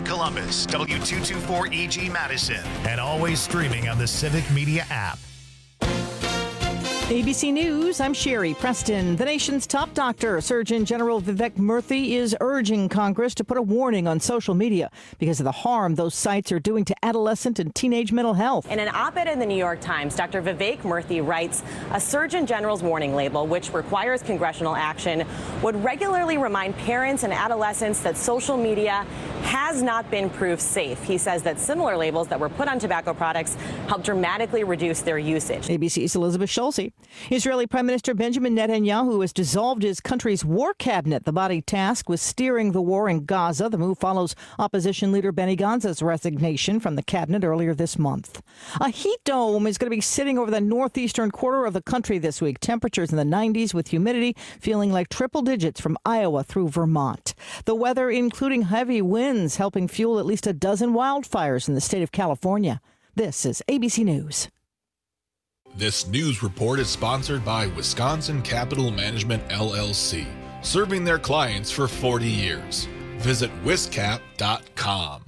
Columbus, W224EG Madison, and always streaming on the Civic Media app. ABC News, I'm Sherry Preston. The nation's top doctor, Surgeon General Vivek Murthy, is urging Congress to put a warning on social media because of the harm those sites are doing to adolescent and teenage mental health. In an op-ed in the New York Times, Dr. Vivek Murthy writes, a Surgeon General's warning label, which requires congressional action, would regularly remind parents and adolescents that social media has not been proved safe. He says that similar labels that were put on tobacco products help dramatically reduce their usage. ABC's Elizabeth Schulze. Israeli Prime Minister Benjamin Netanyahu has dissolved his country's war cabinet. The body tasked with steering the war in Gaza. The move follows opposition leader Benny Gantz's resignation from the cabinet earlier this month. A heat dome is going to be sitting over the northeastern quarter of the country this week. Temperatures in the 90s with humidity feeling like triple digits from Iowa through Vermont. The weather including heavy winds helping fuel at least a dozen wildfires in the state of California. This is ABC News. This news report is sponsored by Wisconsin Capital Management, LLC, serving their clients for 40 years. Visit wiscap.com.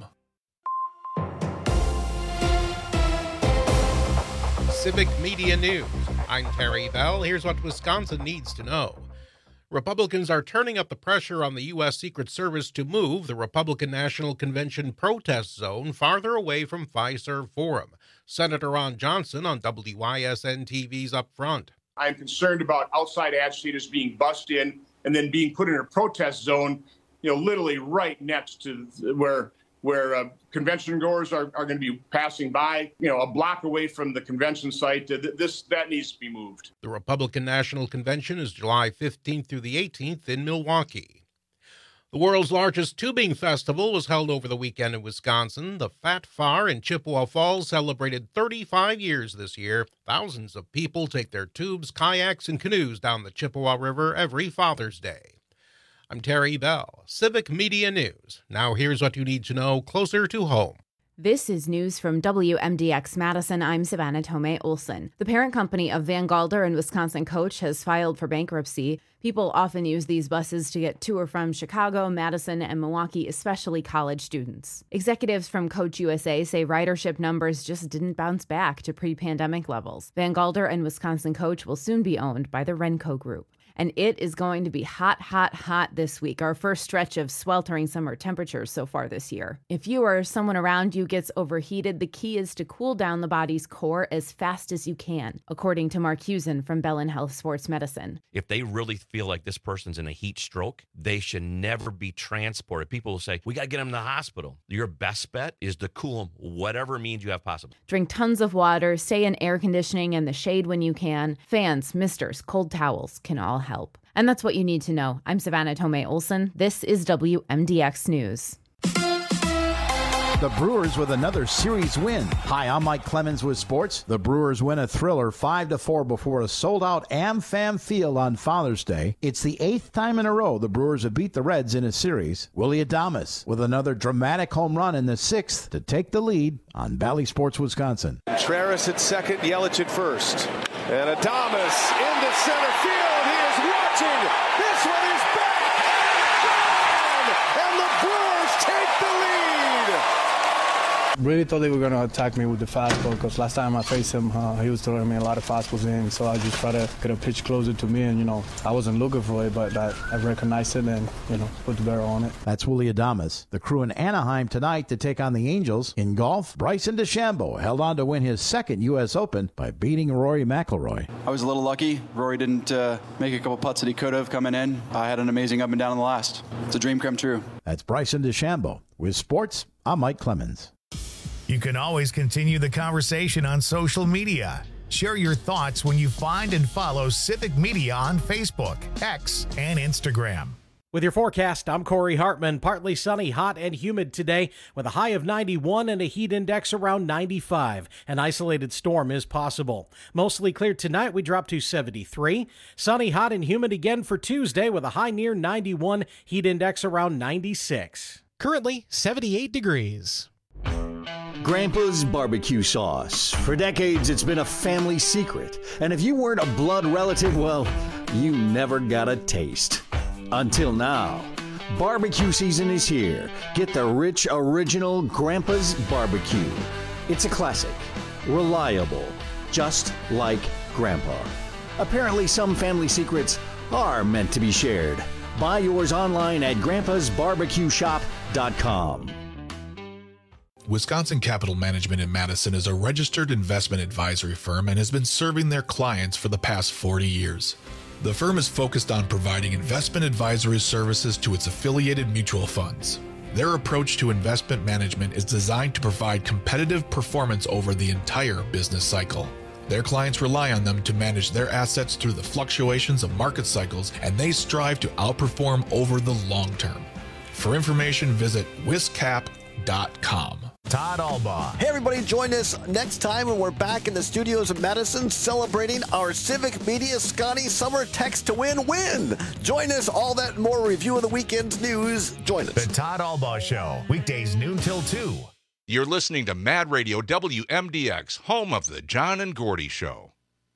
Civic Media News. I'm Terry Bell. Here's what Wisconsin needs to know. Republicans are turning up the pressure on the U.S. Secret Service to move the Republican National Convention protest zone farther away from Fiserv Forum. Senator Ron Johnson on WYSN TV's Up Front. I'm concerned about outside agitators being bussed in and then being put in a protest zone, literally right next to where convention goers are going to be passing by, a block away from the convention site. That needs to be moved. The Republican National Convention is July 15th through the 18th in Milwaukee. The world's largest tubing festival was held over the weekend in Wisconsin. The Fat Far in Chippewa Falls celebrated 35 years this year. Thousands of people take their tubes, kayaks, and canoes down the Chippewa River every Father's Day. I'm Terry Bell, Civic Media News. Now here's what you need to know closer to home. This is news from WMDX Madison. I'm Savannah Tomei Olson. The parent company of Van Galder and Wisconsin Coach has filed for bankruptcy. People often use these buses to get to or from Chicago, Madison, and Milwaukee, especially college students. Executives from Coach USA say ridership numbers just didn't bounce back to pre-pandemic levels. Van Galder and Wisconsin Coach will soon be owned by the Renco Group. And it is going to be hot, hot, hot this week, our first stretch of sweltering summer temperatures so far this year. If you or someone around you gets overheated, the key is to cool down the body's core as fast as you can, according to Mark Husen from Bellin Health Sports Medicine. If they really feel like this person's in a heat stroke, they should never be transported. People will say, we got to get them to the hospital. Your best bet is to cool them, whatever means you have possible. Drink tons of water, stay in air conditioning and the shade when you can. Fans, misters, cold towels can all help. And that's what you need to know. I'm Savannah Tomei Olson. This is WMDX News. The Brewers with another series win. Hi, I'm Mike Clemens with sports. The Brewers win a thriller 5-4 before a sold-out AmFam Field on Father's Day. It's the 8th time in a row the Brewers have beat the Reds in a series. Willie Adames with another dramatic home run in the 6th to take the lead on Bally Sports Wisconsin. Contreras at second, Yelich at first. And Adames into center field. He is watching. This one is back. And the Brewers take the lead. Really thought they were going to attack me with the fastball because last time I faced him, he was throwing me a lot of fastballs in. So I just tried to get a pitch closer to me. And, I wasn't looking for it, but I recognized it and, put the barrel on it. That's Willie Adames. The Crew in Anaheim tonight to take on the Angels. In golf, Bryson DeChambeau held on to win his second U.S. Open by beating Rory McIlroy. I was a little lucky. Rory didn't make a couple putts that he could have coming in. I had an amazing up and down in the last. It's a dream come true. That's Bryson DeChambeau. With sports, I'm Mike Clemens. You can always continue the conversation on social media. Share your thoughts when you find and follow Civic Media on Facebook, X, and Instagram. With your forecast, I'm Corey Hartman. Partly sunny, hot, and humid today with a high of 91 and a heat index around 95. An isolated storm is possible. Mostly clear tonight, we drop to 73. Sunny, hot, and humid again for Tuesday with a high near 91, heat index around 96. Currently 78 degrees. Grandpa's barbecue sauce. For decades, it's been a family secret. And if you weren't a blood relative, well, you never got a taste. Until now. Barbecue season is here. Get the rich, original Grandpa's Barbecue. It's a classic, reliable, just like Grandpa. Apparently, some family secrets are meant to be shared. Buy yours online at grandpasbarbecueshop.com. Wisconsin Capital Management in Madison is a registered investment advisory firm and has been serving their clients for the past 40 years. The firm is focused on providing investment advisory services to its affiliated mutual funds. Their approach to investment management is designed to provide competitive performance over the entire business cycle. Their clients rely on them to manage their assets through the fluctuations of market cycles, and they strive to outperform over the long term. For information, visit wiscap.com. Todd Albaugh. Hey, everybody, join us next time when we're back in the studios of Madison celebrating our Civic Media Scotty Summer Text to Win. Join us, all that and more review of the weekend's news. Join us. The Todd Albaugh Show, weekdays noon till 2. You're listening to Mad Radio WMDX, home of the John and Gordy Show.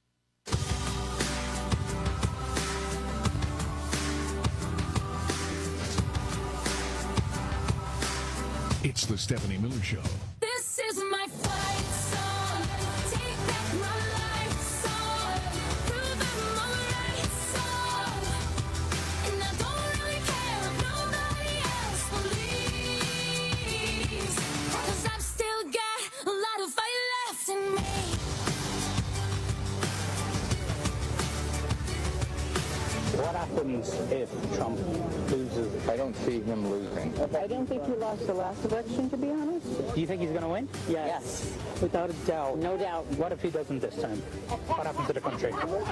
It's the Stephanie Miller Show. This is my fight song. Take back my life song. Prove I'm alright song. And I don't really care if nobody else believes. 'Cause I've still got a lot of fight left in me. What happens if Trump loses? I don't see him losing. I don't think he lost the last election, to be honest. Do you think he's going to win? Yes. Without a doubt. No doubt. What if he doesn't this time? What happens to the country?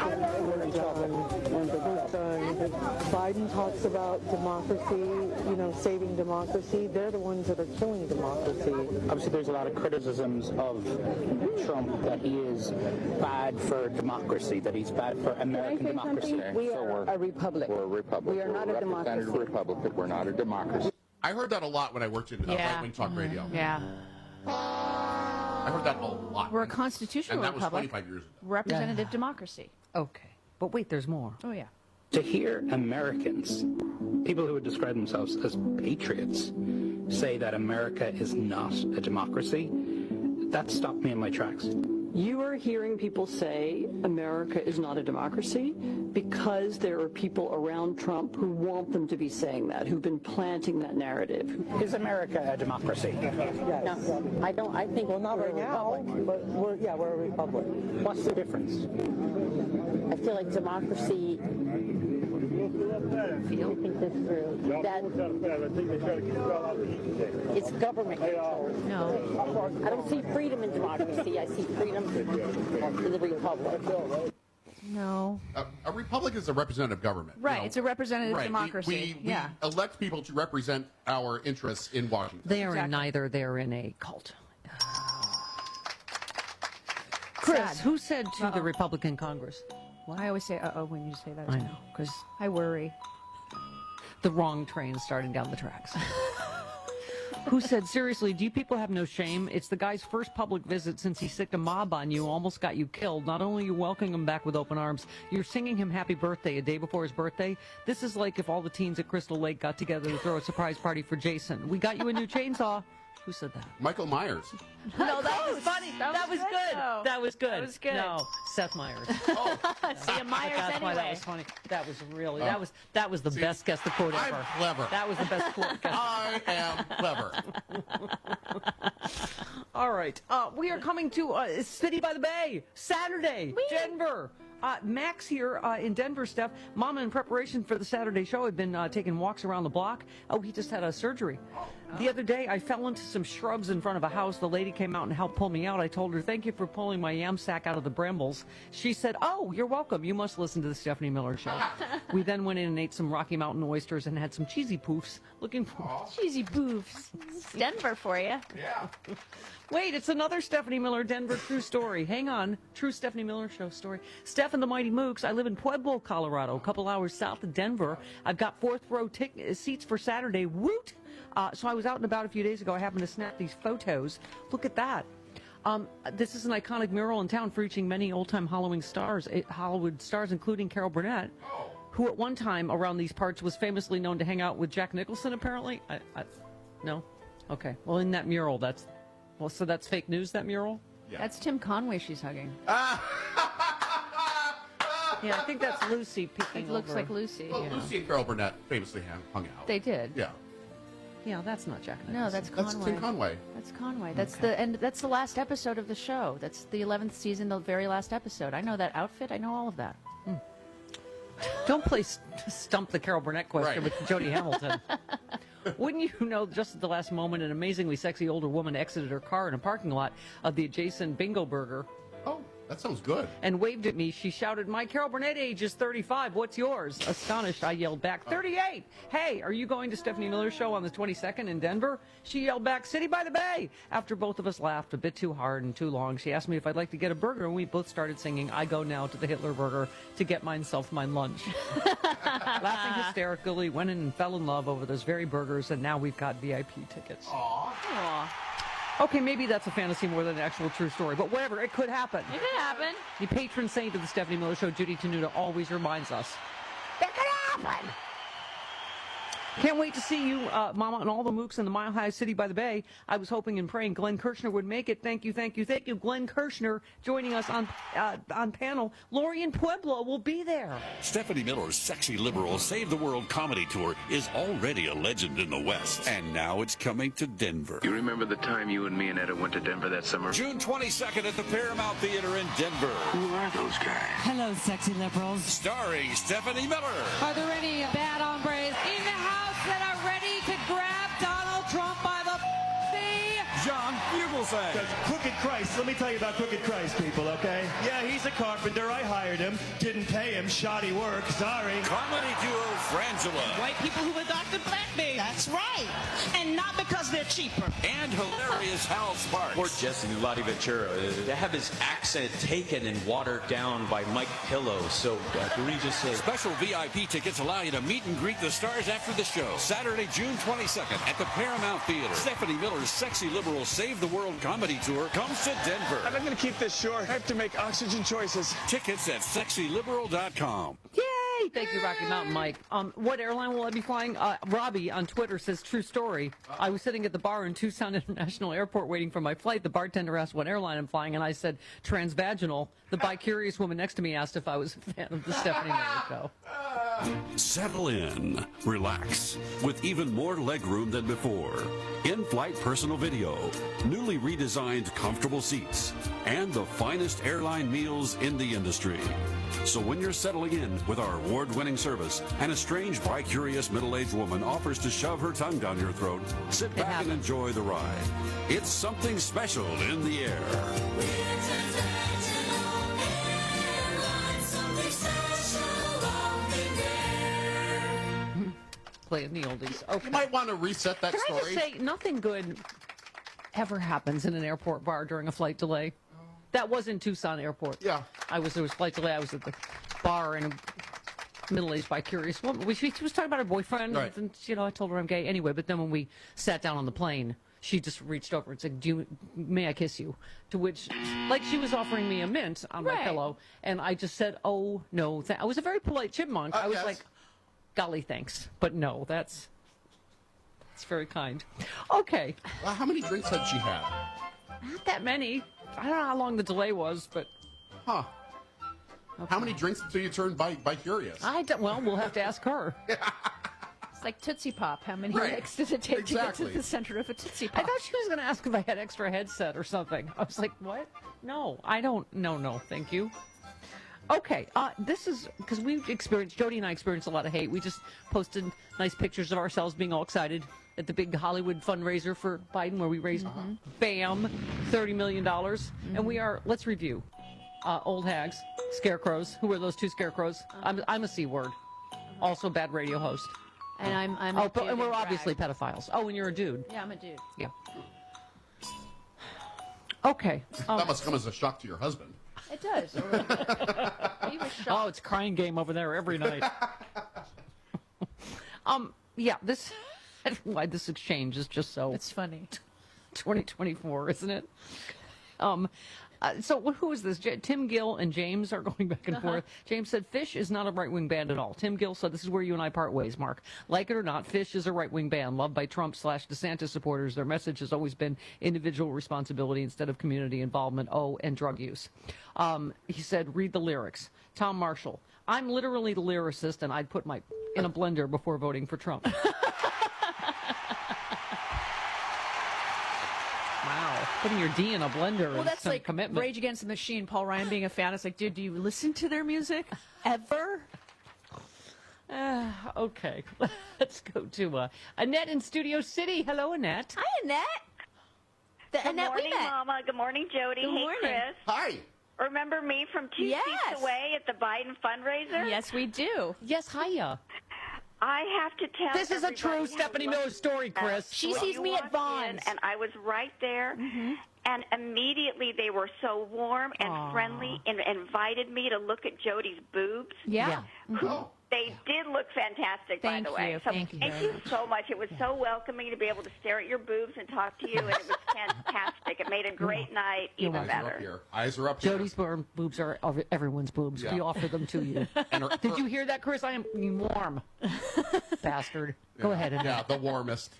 Biden talks about democracy, saving democracy. They're the ones that are killing democracy. Obviously, there's a lot of criticisms of Trump that he is bad for democracy, that he's bad for American democracy. We are a republic. We're a republic. We are not a democracy. Republic. We're not a democracy. I heard that a lot when I worked in right-wing talk radio. Yeah. I heard that a lot. We're a constitutional and that republic. was 25 years ago. Representative democracy. Okay. But wait, there's more. Oh, yeah. To hear Americans, people who would describe themselves as patriots, say that America is not a democracy, that stopped me in my tracks. You are hearing people say America is not a democracy because there are people around Trump who want them to be saying that, who've been planting that narrative. Is America a democracy? Yes. No, I don't. I think not right now, but we're a republic. What's the difference? I feel like democracy. Feel think this through. That it's government control. No, I don't see freedom in democracy. I see freedom in the republic. No. A republic is a representative government. Right. It's a representative democracy. We elect people to represent our interests in Washington. They are in neither. They're in a cult. Chris, who said to the Republican Congress? What? I always say uh-oh when you say that. I know, because I worry. The wrong train starting down the tracks. Who said, seriously, do you people have no shame? It's the guy's first public visit since he sicked a mob on you, almost got you killed. Not only are you welcoming him back with open arms, you're singing him happy birthday a day before his birthday. This is like if all the teens at Crystal Lake got together to throw a surprise party for Jason. We got you a new chainsaw. Who said that? Michael Myers. No, that was funny. That was good. That was good. That was good. No, Seth Meyers. Oh, see a Myers That's anyway. why that was funny. That was really that was the best guess the quote ever. I'm clever. That was the best quote guess. I am clever. All right. We are coming to City by the Bay Saturday, Denver. Max here in Denver, Steph. Mama, in preparation for the Saturday show, had been taking walks around the block. Oh, he just had a surgery. The other day, I fell into some shrubs in front of a house. The lady came out and helped pull me out. I told her, thank you for pulling my yam sack out of the brambles. She said, oh, you're welcome. You must listen to the Stephanie Miller Show. We then went in and ate some Rocky Mountain oysters and had some cheesy poofs. Looking for cheesy poofs. It's Denver for you. Yeah. Wait, it's another Stephanie Miller Denver true story. Hang on. True Stephanie Miller Show story. Steph and the Mighty Mooks. I live in Pueblo, Colorado, a couple hours south of Denver. I've got fourth row seats for Saturday. Woot! So I was out and about a few days ago. I happened to snap these photos. Look at that. This is an iconic mural in town featuring many old-time Hollywood stars, including Carol Burnett. who at one time around these parts was famously known to hang out with Jack Nicholson, apparently. No? Okay. Well, in that mural, so that's fake news, that mural? Yeah. That's Tim Conway she's hugging. Yeah, I think that's Lucy peeking It looks over. like Lucy. Well, yeah. Lucy and Carol Burnett famously hung out. They did. Yeah. Yeah, that's not Jack Nicholson. No, that's Conway. That's Tim Conway. That's Conway. That's the last episode of the show. That's the 11th season, the very last episode. I know that outfit. I know all of that. Don't play stump the Carol Burnett question with Jody Hamilton. Wouldn't you know, just at the last moment, an amazingly sexy older woman exited her car in a parking lot of the adjacent Bingo Burger. Oh, that sounds good. And waved at me. She shouted, "My Carol Burnett age is 35. What's yours?" Astonished, I yelled back, 38. Hey, are you going to Stephanie Miller's show on the 22nd in Denver? She yelled back, City by the Bay. After both of us laughed a bit too hard and too long, she asked me if I'd like to get a burger, and we both started singing, I go now to the Hitler Burger to get myself mine lunch. Laughing hysterically, went in and fell in love over those very burgers, and now we've got VIP tickets. Aw. Okay, maybe that's a fantasy more than an actual true story, but whatever, it could happen. It could happen. The patron saint of the Stephanie Miller Show, Judy Tenuta, always reminds us. It could happen. Can't wait to see you, Mama, and all the mooks in the Mile High City by the Bay. I was hoping and praying Glenn Kirshner would make it. Thank you. Glenn Kirshner joining us on panel. Lori and Pueblo will be there. Stephanie Miller's Sexy Liberal Save the World comedy tour is already a legend in the West, and now it's coming to Denver. You remember the time you and me and Etta went to Denver that summer? June 22nd at the Paramount Theater in Denver. Who are those guys? Hello, sexy liberals. Starring Stephanie Miller. Are there any bad hombres in the house that are ready to grab Donald Trump by the John Fugelsang. Crooked Christ, let me tell you about Crooked Christ, people, okay? Yeah, he's a carpenter. I hired him. Didn't pay him. Shoddy work. Sorry. Comedy duo Frangela. White people who adopted black babies. That's right. And not because they're cheaper. And hilarious Hal Sparks. Poor Jesse Lottie Ventura. To have his accent taken and watered down by Mike Pillow. So egregious. Special VIP tickets allow you to meet and greet the stars after the show. Saturday, June 22nd at the Paramount Theater. Stephanie Miller's Sexy Liberal Save the World comedy tour comes to Denver. I'm going to keep this short. I have to make oxygen choices. Tickets at sexyliberal.com. Yay! Thank you, Rocky Mountain Mike. What airline will I be flying? Robbie on Twitter says, true story. I was sitting at the bar in Tucson International Airport waiting for my flight. The bartender asked what airline I'm flying, and I said, transvaginal. The bi-curious woman next to me asked if I was a fan of the Stephanie Miller Show. Settle in, relax, with even more legroom than before. In-flight personal video, newly redesigned comfortable seats, and the finest airline meals in the industry. So when you're settling in with our award-winning service and a strange bi-curious middle-aged woman offers to shove her tongue down your throat, sit back and enjoy the ride. It's something special in the air. Playing the oldies. Okay. You might want to reset that Can story. I just say, nothing good ever happens in an airport bar during a flight delay. That was in Tucson Airport. Yeah. There was flight delay. I was at the bar and a middle-aged bi-curious woman. She was talking about her boyfriend. Right. And, I told her I'm gay anyway. But then when we sat down on the plane, she just reached over and said, may I kiss you? To which, like she was offering me a mint on my pillow. And I just said, oh, no. I was a very polite chipmunk. I was like, golly, thanks. But no, that's very kind. Okay. How many drinks had she had? Not that many. I don't know how long the delay was, but... Huh. Okay. How many drinks until you turn bi-curious? Well, we'll have to ask her. It's like Tootsie Pop. How many licks does it take to get to the center of a Tootsie Pop? I thought she was going to ask if I had extra headset or something. I was like, what? No, I don't. No, thank you. Okay, this is because Jody and I experienced a lot of hate. We just posted nice pictures of ourselves being all excited at the big Hollywood fundraiser for Biden, where we raised, bam, $30 million. And we are, let's review, old hags, scarecrows. Who are those two scarecrows? I'm a C word. Also bad radio host. And I'm a dude and we're in obviously drag. pedophiles. Oh, and you're a dude. Yeah, I'm a dude. Yeah. Okay. That must come as a shock to your husband. It does. He was shocked. Oh, it's crying game over there every night. Yeah, this exchange is just so... It's funny. 2024, isn't it? So who is this? Tim Gill and James are going back and forth. James said Fish is not a right-wing band at all. Tim Gill said this is where you and I part ways, Mark. Like it or not, Fish is a right-wing band loved by Trump/DeSantis supporters. Their message has always been individual responsibility instead of community involvement, and drug use. He said, read the lyrics. Tom Marshall, I'm literally the lyricist, and I'd put my in a blender before voting for Trump. Wow, putting your D in a blender Well, is that's some like commitment. Rage Against the Machine. Paul Ryan being a fan. It's like, dude, do you listen to their music ever? Okay, let's go to Annette in Studio City. Hello, Annette. Hi, Annette. Good Annette we morning, met. Mama. Good morning, Jody. Good hey, morning. Chris. Hi. Remember me from two seats away at the Biden fundraiser? Yes, we do. Yes, hiya. I have to tell This is a true everybody Stephanie how Miller lucky story, Chris. I She was. sees You me at walked Vaughn's. in, and I was right there. And immediately they were so warm and friendly and invited me to look at Jody's boobs. Yeah. They did look fantastic, Thank by the way. you. So Thank you thank very you so much. It was so welcoming to be able to stare at your boobs and talk to you, and it was fantastic. It made a great night even Eyes are up better. here. Eyes are up here. Jody's boobs are everyone's boobs. Yeah. We offer them to you. Did you hear that, Chris? I am warm. Bastard. Go ahead. Annette. Yeah, the warmest.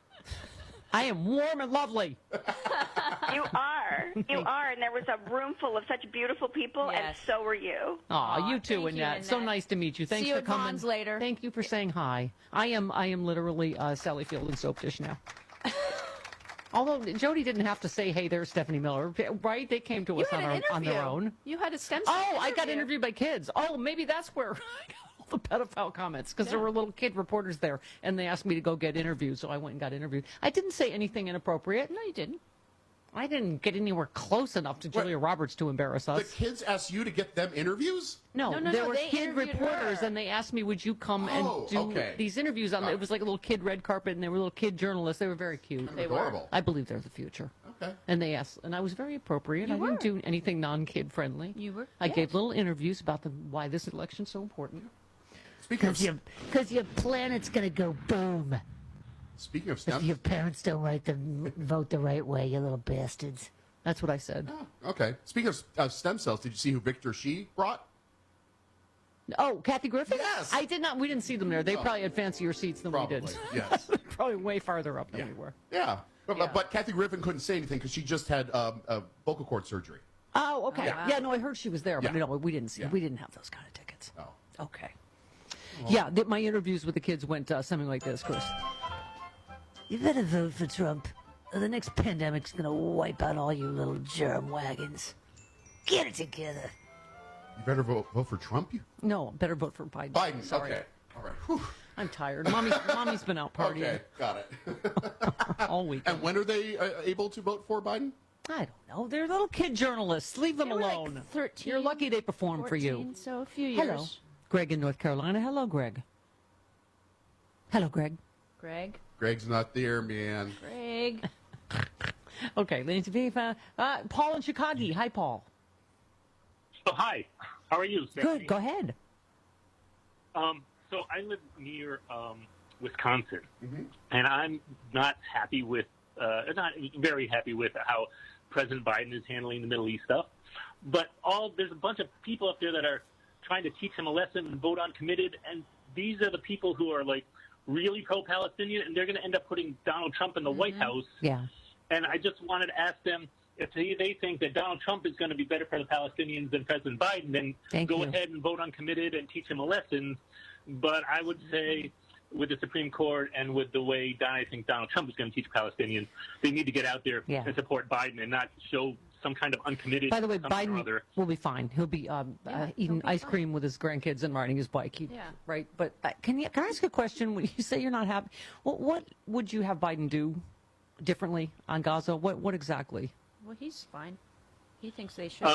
I am warm and lovely. You are. You are. And there was a room full of such beautiful people, and so were you. Aw, you too, thank you, Annette. So Annette. nice to meet you. Thanks See you for at coming. Vaughn's later. Thank you for saying hi. I am literally Sally Field and Soap Dish now. Although Jody didn't have to say, "Hey, there's Stephanie Miller," right? They came to us had an on their interview. own. You had a stem cell Oh, I got interview. interviewed by kids. Oh, maybe that's where I got all the pedophile comments, because there were little kid reporters there, and they asked me to go get interviewed, so I went and got interviewed. I didn't say anything inappropriate. No, you didn't. I didn't get anywhere close enough to Julia Roberts to embarrass us. The kids asked you to get them interviews? No, No, there were they kid interviewed reporters, her. and they asked me, would you come Oh, and do okay. these interviews on it was like a little kid red carpet, and they were little kid journalists. They were very cute. They adorable. I believe they're the future. Okay. And they asked, and I was very appropriate. You I didn't do anything non-kid friendly. You were. I gave little interviews about why this election's so important. Speaking of, Because your planet's going to go boom. speaking of If STEM, your parents don't vote the right way, you little bastards. That's what I said. okay. Speaking of stem cells, did you see who Victor Shi brought? Oh, Kathy Griffin? Yes. I did not. We didn't see them there. They probably had fancier seats than Probably, we did. yes. Probably way farther up than we were. Yeah. But Kathy Griffin couldn't say anything because she just had a vocal cord surgery. Oh, okay. Yeah. Yeah, no, I heard she was there, but Yeah. no, we didn't see. Yeah. We didn't have those kind of tickets. Oh. Okay. Yeah, my interviews with the kids went something like this, Chris. You better vote for Trump, or the next pandemic's going to wipe out all you little germ wagons. Get it together. You better vote for Trump? No, better vote for Biden. Biden. Sorry. Okay. All right. Whew. I'm tired. Mommy's been out partying Okay. Got it. all week. And when are they able to vote for Biden? I don't know. They're little kid journalists. Leave them They were like alone. 13, You're lucky they performed for you. 14, so a few years. Hello. Greg in North Carolina. Hello, Greg. Hello, Greg. Greg. Greg's not there, man. Greg. Okay, Lindsay Viva. Paul in Chicago. Hi, Paul. So hi, how are you, Stephanie? Good. Go ahead. So I live near Wisconsin, Mm-hmm. and I'm not happy with, not very happy with how President Biden is handling the Middle East stuff. But there's a bunch of people up there that are trying to teach him a lesson and vote on committed, and these are the people who are like really pro-Palestinian, and they're going to end up putting Donald Trump in the White House. Yeah. And I just wanted to ask them if they think that Donald Trump is going to be better for the Palestinians than President Biden, then Thank go you. ahead and vote on committed and teach him a lesson. But I would say with the Supreme Court and with the way I think Donald Trump is going to teach Palestinians, they need to get out there Yeah. and support Biden and not show some kind of uncommitted By the way, something or Biden other. will be fine. He'll be eating ice cream with his grandkids and riding his bike. Right? But can I ask a question? When you say you're not happy, what would you have Biden do differently on Gaza? What exactly? Well, he's fine. He thinks they should.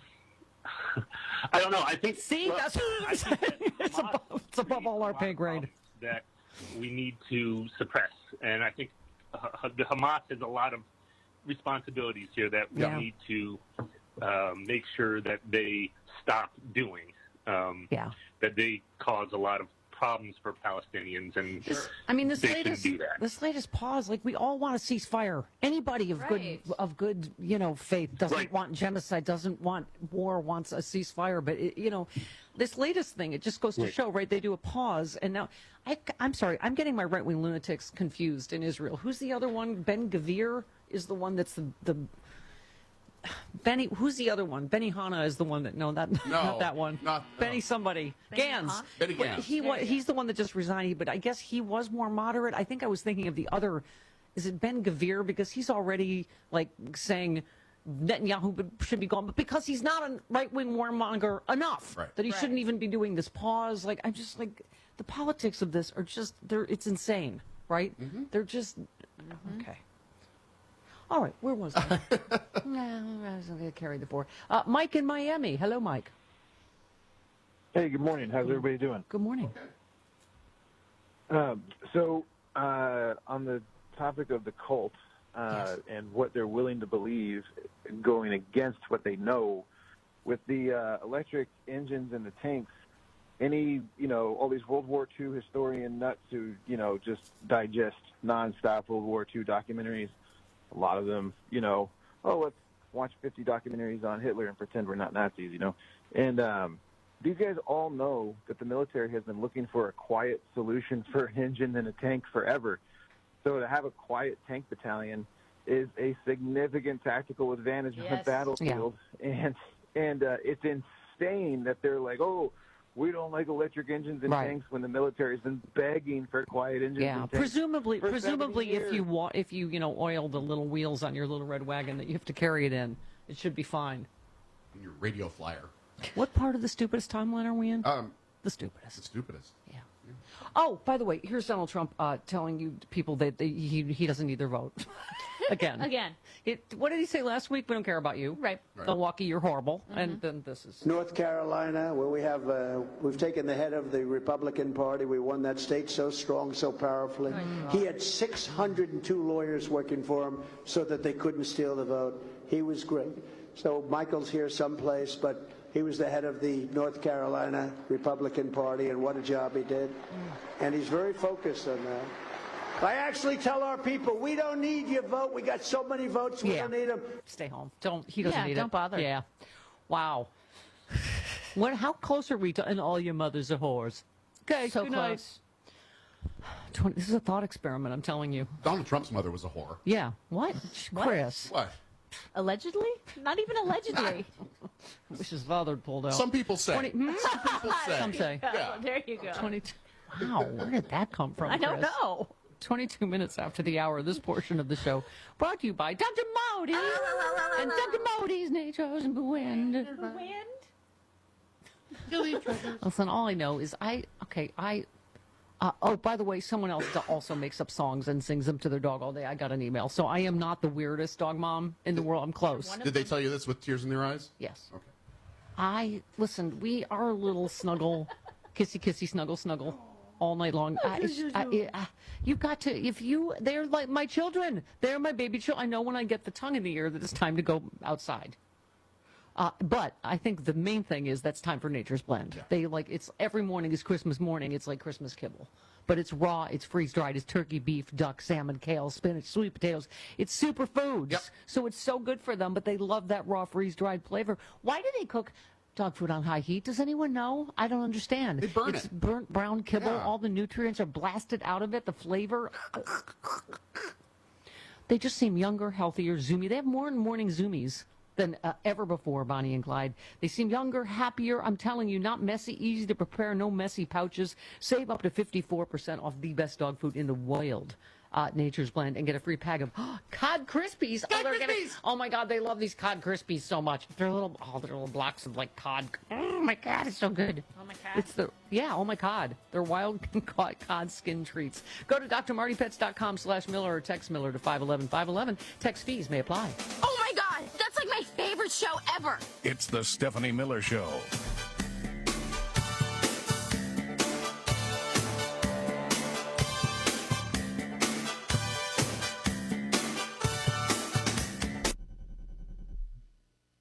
I don't know. I think. See, well, that's what I'm saying. It's above all our pay grade. That we need to suppress, and I think the Hamas has a lot of responsibilities here that we Yeah. need to make sure that they stop doing. That they cause a lot of problems for Palestinians, and This they shouldn't do that. this latest pause, like we all want a ceasefire. Anybody of good faith doesn't want genocide, doesn't want war, wants a ceasefire. But this latest thing, it just goes to show, right? They do a pause, and now I'm sorry, I'm getting my right-wing lunatics confused in Israel. Who's the other one? Ben Gvir is the one that's the Benny. Who's the other one? Benny Hanna is the one that not that one. Benny somebody. Gantz. Benny Gantz. He's the one that just resigned. But I guess he was more moderate. I think I was thinking of the other. Is it Ben Gvir? Because he's already like saying Netanyahu should be gone, but because he's not a right-wing warmonger enough, that he shouldn't even be doing this pause. Like I'm just like the politics of this are just it's insane, right? They're just okay. All right, where was I? I was going to carry the board. Mike in Miami. Hello, Mike. Hey, good morning. How's everybody doing? Good morning. So, on the topic of the cult and what they're willing to believe going against what they know, with the electric engines and the tanks, all these World War II historian nuts who, just digest nonstop World War II documentaries, a lot of them, let's watch 50 documentaries on Hitler and pretend we're not Nazis, And do you guys all know that the military has been looking for a quiet solution for an engine and a tank forever? So to have a quiet tank battalion is a significant tactical advantage on the battlefield. Yeah. And it's insane that they're like, we don't like electric engines and tanks when the military's been begging for quiet engines and tanks. Presumably if you oil the little wheels on your little red wagon that you have to carry it in, it should be fine. Your radio flyer. What part of the stupidest timeline are we in? The stupidest. The stupidest. Yeah. Oh, by the way, here's Donald Trump telling you people that he doesn't need their vote. Again. What did he say last week? We don't care about you. Right. Milwaukee, you're horrible. And then this is North Carolina, where we've taken the head of the Republican Party. We won that state so strong, so powerfully. He had 602 lawyers working for him so that they couldn't steal the vote. He was great. So Michael's here someplace, but he was the head of the North Carolina Republican Party, and what a job he did. And he's very focused on that. I actually tell our people, we don't need your vote. We got so many votes, we don't need them. Stay home. He doesn't need it. Don't bother. Yeah. Wow. How close are we to, and all your mothers are whores? Okay, so good close. Night. This is a thought experiment, I'm telling you. Donald Trump's mother was a whore. Yeah. What? Chris. What? Allegedly? Not even allegedly. I wish his father had pulled out. Some people say. Some people say. Some say. Yeah. There you go. 22. Wow, where did that come from? I don't Chris? know. 22 minutes after the hour, this portion of the show brought to you by Dr. Modi and Dr. Modi's Nature's and Wind. Listen, all I know is by the way, someone else also makes up songs and sings them to their dog all day. I got an email. So I am not the weirdest dog mom in the world. I'm close. Did they tell you this with tears in their eyes? Yes. Okay. Listen, we are a little snuggle, kissy, kissy, snuggle, snuggle. All night long. You've got to, they're like my children. They're my baby children. I know when I get the tongue in the ear that it's time to go outside. But I think the main thing is that's time for Nature's Blend. Yeah. It's every morning is Christmas morning. It's like Christmas kibble. But it's raw, it's freeze-dried, it's turkey, beef, duck, salmon, kale, spinach, sweet potatoes. It's superfoods. Yep. So it's so good for them, but they love that raw freeze-dried flavor. Why do they cook dog food on high heat? Does anyone know? I don't understand. They burn it's burnt brown kibble. Yeah. All the nutrients are blasted out of it. The flavor. They just seem younger, healthier, zoomy. They have more morning zoomies than ever before, Bonnie and Clyde. They seem younger, happier. I'm telling you, not messy, easy to prepare, no messy pouches. Save up to 54% off the best dog food in the world. Nature's Blend, and get a free pack of Cod Krispies. Oh my God, they love these Cod Krispies so much. They're little blocks of cod. Oh my God, it's so good. Oh my God. Oh my God. They're wild cod skin treats. Go to drmartypets.com/Miller or text Miller to 511-511. Text fees may apply. Oh my God, that's like my favorite show ever. It's the Stephanie Miller Show.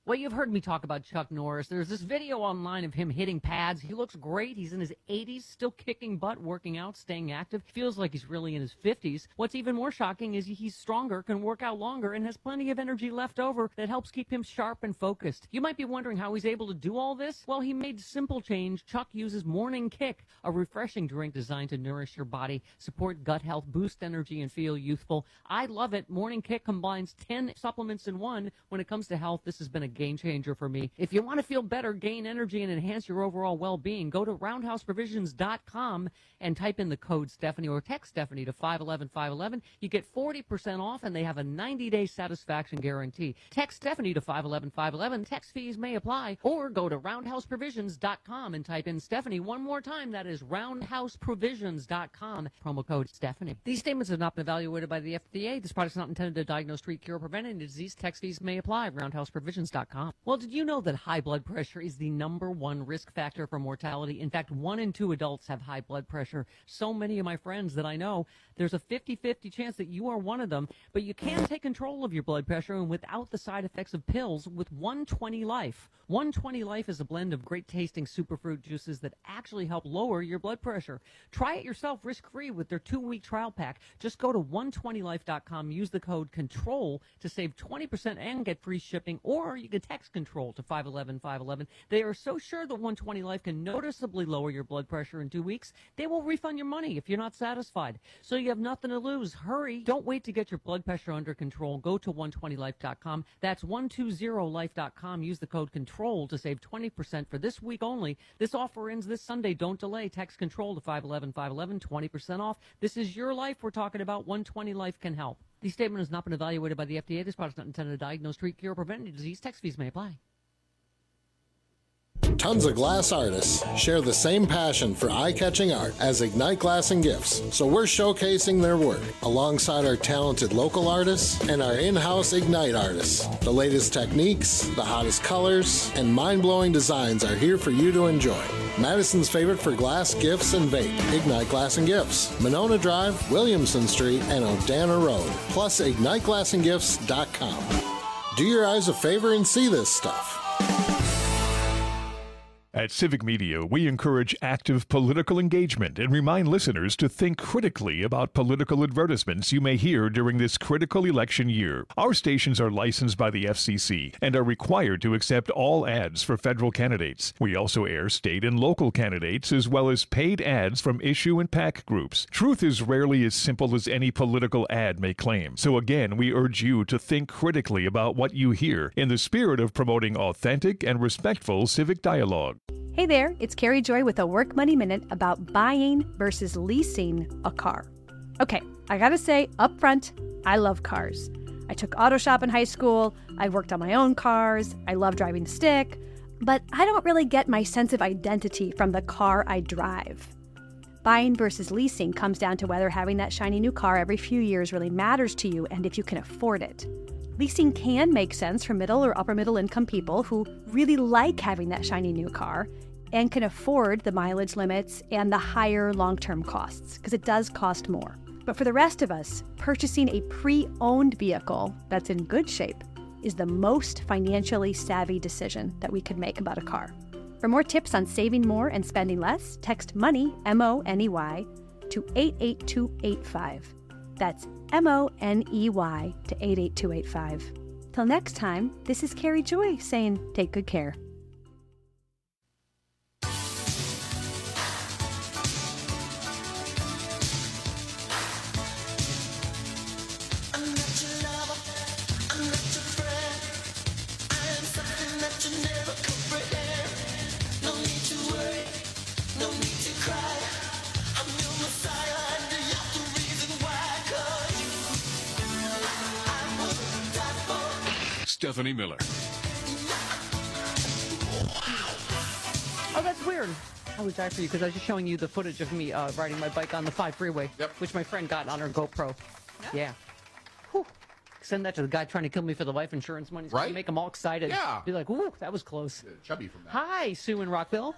Well, you've heard me talk about Chuck Norris. There's this video online of him hitting pads. He looks great. He's in his 80s, still kicking butt, working out, staying active. Feels like he's really in his 50s. What's even more shocking is he's stronger, can work out longer, and has plenty of energy left over that helps keep him sharp and focused. You might be wondering how he's able to do all this. Well, he made simple change. Chuck uses Morning Kick, a refreshing drink designed to nourish your body, support gut health, boost energy, and feel youthful. I love it. Morning Kick combines 10 supplements in one. When it comes to health, this has been a game changer for me. If you want to feel better, gain energy, and enhance your overall well-being, go to roundhouseprovisions.com and type in the code Stephanie or text Stephanie to 511-511. You get 40% off, and they have a 90-day satisfaction guarantee. Text Stephanie to 511-511. Text fees may apply. Or go to roundhouseprovisions.com and type in Stephanie one more time. That is roundhouseprovisions.com. Promo code Stephanie. These statements have not been evaluated by the FDA. This product is not intended to diagnose, treat, cure, or prevent any disease. Text fees may apply. roundhouseprovisions.com. Well, did you know that high blood pressure is the #1 risk factor for mortality? In fact, 1 in 2 adults have high blood pressure. So many of my friends that I know, there's a 50-50 chance that you are one of them. But you can take control of your blood pressure and without the side effects of pills with 120 Life. 120 Life is a blend of great-tasting superfruit juices that actually help lower your blood pressure. Try it yourself risk-free with their 2-week trial pack. Just go to 120life.com, use the code CONTROL to save 20% and get free shipping, or you can text CONTROL to 511-511. They are so sure that 120 Life can noticeably lower your blood pressure in 2 weeks, they will refund your money if you're not satisfied. So you have nothing to lose. Hurry. Don't wait to get your blood pressure under control. Go to 120life.com. That's 120life.com. Use the code CONTROL to save 20% for this week only. This offer ends this Sunday. Don't delay. Text CONTROL to 511-511. 20% off. This is your life we're talking about. 120 Life can help. The statement has not been evaluated by the FDA. This product is not intended to diagnose, treat, cure, or prevent any disease. Text fees may apply. Tons of glass artists share the same passion for eye-catching art as Ignite Glass and Gifts, so we're showcasing their work alongside our talented local artists and our in-house Ignite artists. The latest techniques, the hottest colors, and mind-blowing designs are here for you to enjoy. Madison's favorite for glass, gifts, and vape, Ignite Glass and Gifts, Monona Drive, Williamson Street, and Odana Road, plus IgniteGlassandGifts.com. Do your eyes a favor and see this stuff. At Civic Media, we encourage active political engagement and remind listeners to think critically about political advertisements you may hear during this critical election year. Our stations are licensed by the FCC and are required to accept all ads for federal candidates. We also air state and local candidates as well as paid ads from issue and PAC groups. Truth is rarely as simple as any political ad may claim. So again, we urge you to think critically about what you hear in the spirit of promoting authentic and respectful civic dialogue. Hey there, it's Carrie Joy with a Work Money Minute about buying versus leasing a car. Okay, I gotta say up front, I love cars. I took auto shop in high school, I worked on my own cars, I love driving stick, but I don't really get my sense of identity from the car I drive. Buying versus leasing comes down to whether having that shiny new car every few years really matters to you and if you can afford it. Leasing can make sense for middle or upper middle income people who really like having that shiny new car and can afford the mileage limits and the higher long-term costs, because it does cost more. But for the rest of us, purchasing a pre-owned vehicle that's in good shape is the most financially savvy decision that we could make about a car. For more tips on saving more and spending less, text MONEY, M-O-N-E-Y, to 88285. That's MONEY to 88285. Till next time, this is Carrie Joy saying take good care. Stephanie Miller. Oh, that's weird. I was die for you because I was just showing you the footage of me riding my bike on the 5 freeway, which my friend got on her GoPro. Yeah. Whew. Send that to the guy trying to kill me for the life insurance money. Right? Make them all excited. Yeah. Be like, ooh, that was close. Chubby from that. Hi, Sue in Rockville.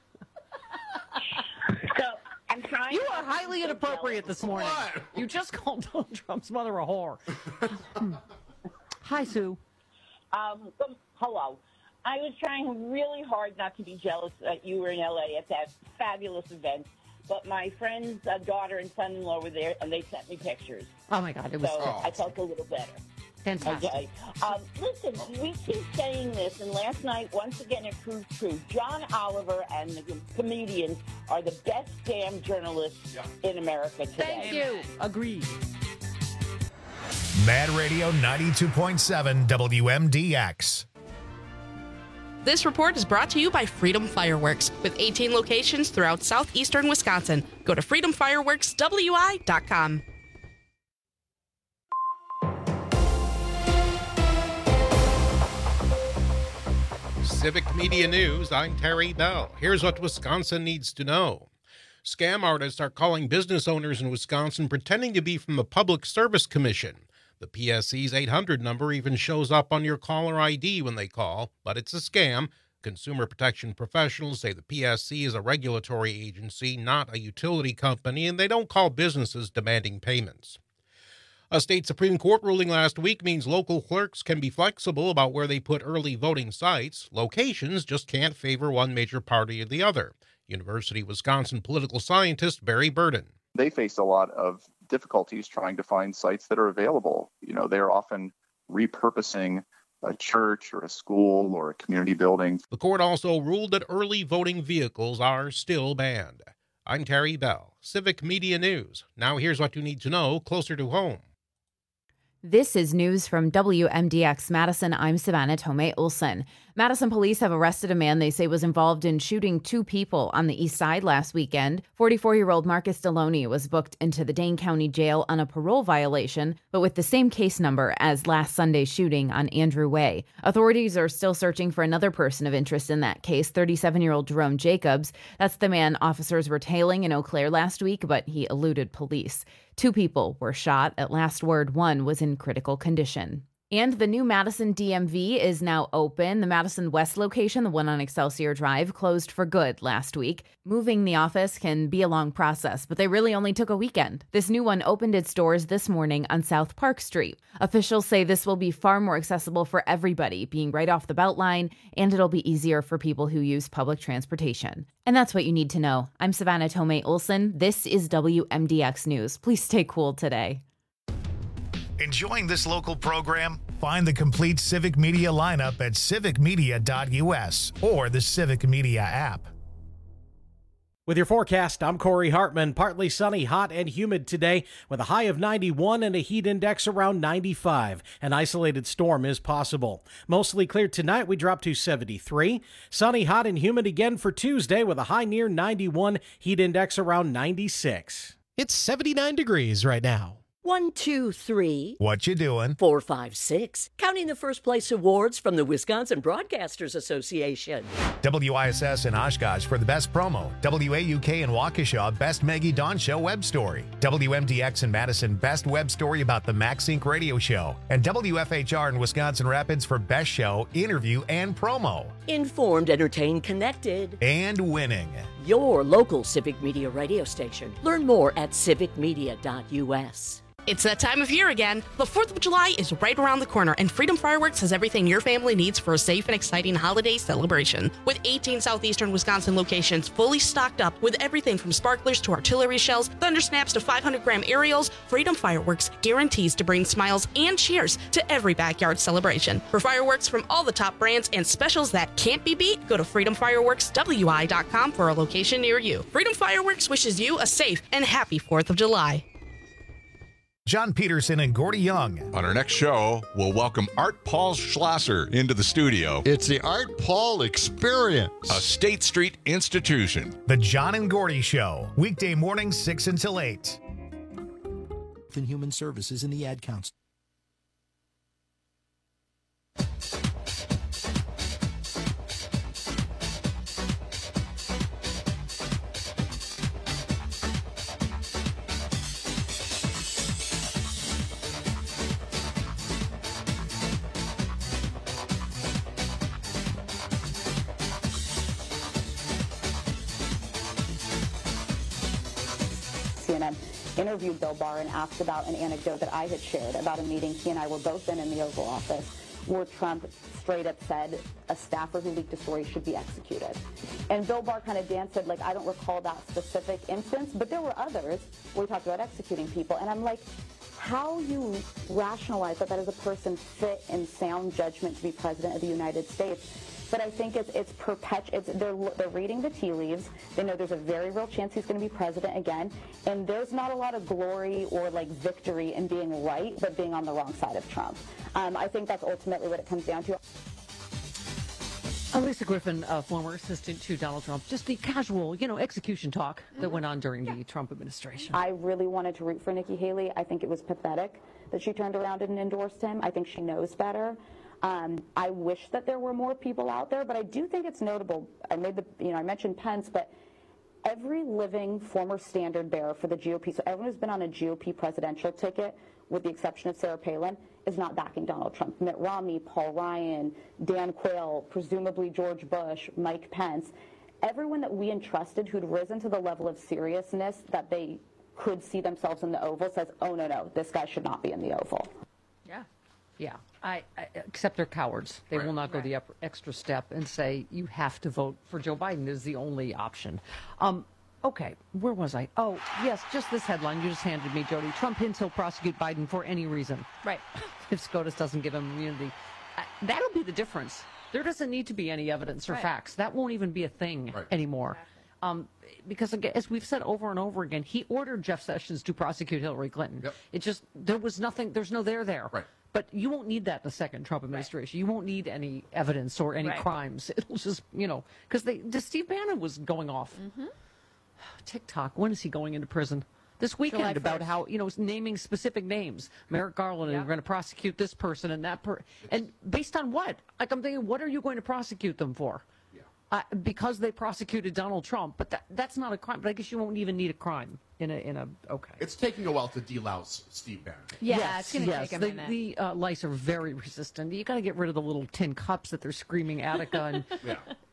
So I'm trying. You are highly inappropriate this morning. What? You just called Donald Trump's mother a whore. Hi, Sue. Hello. I was trying really hard not to be jealous that you were in L.A. at that fabulous event, but my friend's daughter and son-in-law were there, and they sent me pictures. Oh, my God. It was so I felt a little better. fantastic. Okay. Listen, we keep saying this, and last night, once again, it proved true. John Oliver and the comedians are the best damn journalists in America today. Thank you. Agreed. Mad Radio 92.7 WMDX. This report is brought to you by Freedom Fireworks, with 18 locations throughout southeastern Wisconsin. Go to freedomfireworkswi.com. Civic Media News, I'm Terry Bell. Here's what Wisconsin needs to know. Scam artists are calling business owners in Wisconsin pretending to be from the Public Service Commission. The PSC's 800 number even shows up on your caller ID when they call, but it's a scam. Consumer protection professionals say the PSC is a regulatory agency, not a utility company, and they don't call businesses demanding payments. A state Supreme Court ruling last week means local clerks can be flexible about where they put early voting sites. Locations just can't favor one major party or the other. University of Wisconsin political scientist Barry Burden. They face a lot of difficulties trying to find sites that are available. You know, they're often repurposing a church or a school or a community building. The court also ruled that early voting vehicles are still banned. I'm Terry Bell, Civic Media News. Now here's what you need to know closer to home. This is news from WMDX Madison. I'm Savannah Tomei Olson. Madison police have arrested a man they say was involved in shooting two people on the east side last weekend. 44-year-old Marcus Deloney was booked into the Dane County Jail on a parole violation, but with the same case number as last Sunday's shooting on Andrew Way. Authorities are still searching for another person of interest in that case, 37-year-old Jerome Jacobs. That's the man officers were tailing in Eau Claire last week, but he eluded police. Two people were shot. At last word, one was in critical condition. And the new Madison DMV is now open. The Madison West location, the one on Excelsior Drive, closed for good last week. Moving the office can be a long process, but they really only took a weekend. This new one opened its doors this morning on South Park Street. Officials say this will be far more accessible for everybody, being right off the Beltline, and it'll be easier for people who use public transportation. And that's what you need to know. I'm Savannah Tomei Olson. This is WMDX News. Please stay cool today. Enjoying this local program? Find the complete Civic Media lineup at civicmedia.us or the Civic Media app. With your forecast, I'm Corey Hartman. Partly sunny, hot, and humid today with a high of 91 and a heat index around 95. An isolated storm is possible. Mostly clear tonight, we drop to 73. Sunny, hot, and humid again for Tuesday with a high near 91, heat index around 96. It's 79 degrees right now. 1, 2, 3. What you doing? 4, 5, 6. Counting the first place awards from the Wisconsin Broadcasters Association. WISS in Oshkosh for the best promo. WAUK in Waukesha, best Maggie Dawn Show web story. WMDX in Madison, best web story about the Max Inc. radio show. And WFHR in Wisconsin Rapids for best show, interview, and promo. Informed, entertained, connected. And winning. Your local Civic Media radio station. Learn more at civicmedia.us. It's that time of year again. The 4th of July is right around the corner, and Freedom Fireworks has everything your family needs for a safe and exciting holiday celebration. With 18 southeastern Wisconsin locations fully stocked up with everything from sparklers to artillery shells, thunder snaps to 500-gram aerials, Freedom Fireworks guarantees to bring smiles and cheers to every backyard celebration. For fireworks from all the top brands and specials that can't be beat, go to freedomfireworkswi.com for a location near you. Freedom Fireworks wishes you a safe and happy 4th of July. John Peterson and Gordy Young. On our next show, we'll welcome Art Paul Schlosser into the studio. It's the Art Paul Experience. A State Street institution. The John and Gordy Show. Weekday mornings 6 until 8. And Human Services in the Ad Council. CNN interviewed Bill Barr and asked about an anecdote that I had shared about a meeting he and I were both in the Oval Office. where Trump straight up said a staffer who leaked a story should be executed. And Bill Barr kind of danced, said, like, I don't recall that specific instance, but there were others where we talked about executing people. And I'm like, how you rationalize that as a person fit in sound judgment to be president of the United States. But I think it's they're reading the tea leaves. They know there's a very real chance he's going to be president again. And there's not a lot of glory or like victory in being right, but being on the wrong side of Trump. I think that's ultimately what it comes down to. Lisa Griffin, former assistant to Donald Trump, just the casual, execution talk that went on during the Trump administration. I really wanted to root for Nikki Haley. I think it was pathetic that she turned around and endorsed him. I think she knows better. I wish that there were more people out there, but I do think it's notable. I mentioned Pence, but every living former standard bearer for the GOP, so everyone who's been on a GOP presidential ticket, with the exception of Sarah Palin, is not backing Donald Trump. Mitt Romney, Paul Ryan, Dan Quayle, presumably George Bush, Mike Pence, everyone that we entrusted who'd risen to the level of seriousness that they could see themselves in the Oval says, oh, no, this guy should not be in the Oval. Yeah. Except they're cowards. They will not go the extra step and say you have to vote for Joe Biden is the only option. Okay, where was I? Oh, yes, just this headline you just handed me, Jody. Trump hints he'll prosecute Biden for any reason. Right. If SCOTUS doesn't give him immunity. That'll be the difference. There doesn't need to be any evidence or facts. That won't even be a thing anymore. Because, again, as we've said over and over again, he ordered Jeff Sessions to prosecute Hillary Clinton. Yep. It just, there was nothing, there's no there. Right. But you won't need that in the second Trump administration. You won't need any evidence or any crimes. It'll just, because Steve Bannon was going off. TikTok, when is he going into prison? This weekend about how, naming specific names. Merrick Garland, and we're going to prosecute this person and that person. And based on what? Like, I'm thinking, what are you going to prosecute them for? Because they prosecuted Donald Trump, but that's not a crime. But I guess you won't even need a crime in a okay. It's taking a while to delouse Steve Bannon. It's going to take a minute. The lice are very resistant. You got to get rid of the little tin cups that they're screaming Attica and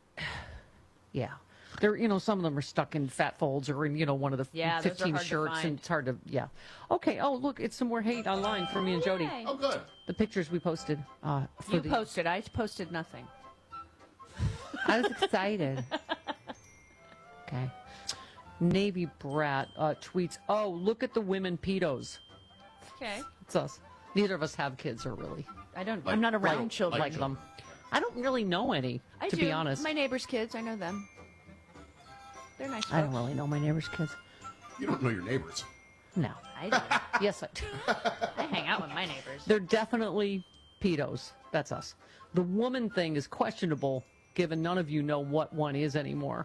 they're some of them are stuck in fat folds or in one of the 15 shirts and it's hard to Okay. Oh look, it's some more hate online for me and Jody. Oh good. The pictures we posted. Posted. I posted nothing. I was excited. Okay. Navy Brat tweets, oh, look at the women pedos. Okay. It's us. Neither of us have kids, or really. I'm not around children. Like them. I don't really know any, to be honest. My neighbor's kids, I know them. They're nice folks. I don't really know my neighbor's kids. You don't know your neighbors. No. I do. Yes, I do. I hang out with my neighbors. They're definitely pedos. That's us. The woman thing is questionable, given none of you know what one is anymore.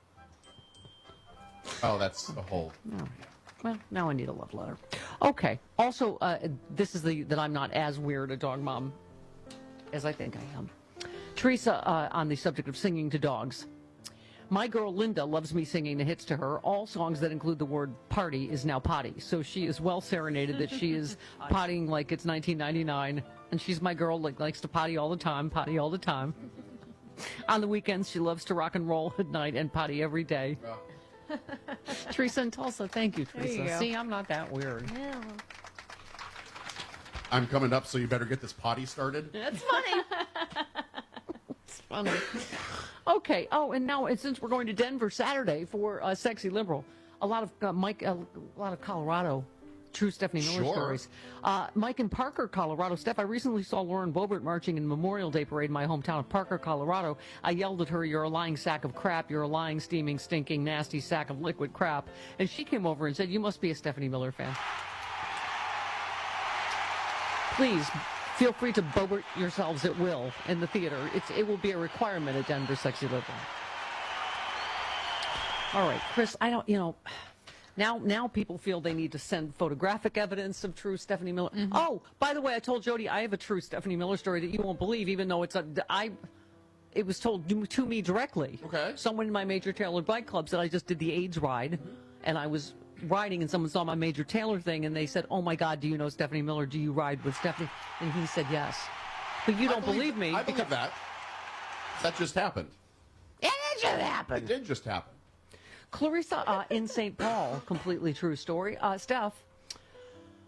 Oh, that's a whole... Oh. Well, now I need a love letter. Okay. Also, this is that I'm not as weird a dog mom as I think I am. Teresa, on the subject of singing to dogs. My girl Linda loves me singing the hits to her. All songs that include the word party is now potty. So she is well serenaded that she is pottying like it's 1999. And she's my girl, likes to potty all the time. On the weekends, she loves to rock and roll at night and potty every day. Teresa in Tulsa, thank you, Teresa. There you go. See, I'm not that weird. Yeah. I'm coming up, so you better get this potty started. That's funny. It's funny. Okay. Oh, and now since we're going to Denver Saturday for Sexy Liberal, a lot of Colorado. True Stephanie Miller stories. Mike in Parker, Colorado. Steph, I recently saw Lauren Boebert marching in the Memorial Day Parade in my hometown of Parker, Colorado. I yelled at her, "You're a lying sack of crap. You're a lying, steaming, stinking, nasty sack of liquid crap." And she came over and said, "You must be a Stephanie Miller fan." Please, feel free to Boebert yourselves at will in the theater. It will be a requirement at Denver Sexy Liberal. All right, Chris, I don't, Now people feel they need to send photographic evidence of true Stephanie Miller. Mm-hmm. Oh, by the way, I told Jody I have a true Stephanie Miller story that you won't believe, even though it was told to me directly. Okay. Someone in my Major Taylor Bike Club said I just did the AIDS ride, and I was riding, and someone saw my Major Taylor thing, and they said, "Oh my God, do you know Stephanie Miller? Do you ride with Stephanie?" And he said yes. But you don't believe me. I believe that. That just happened. It just happened. It did just happen. Clarissa in St. Paul, completely true story. Steph,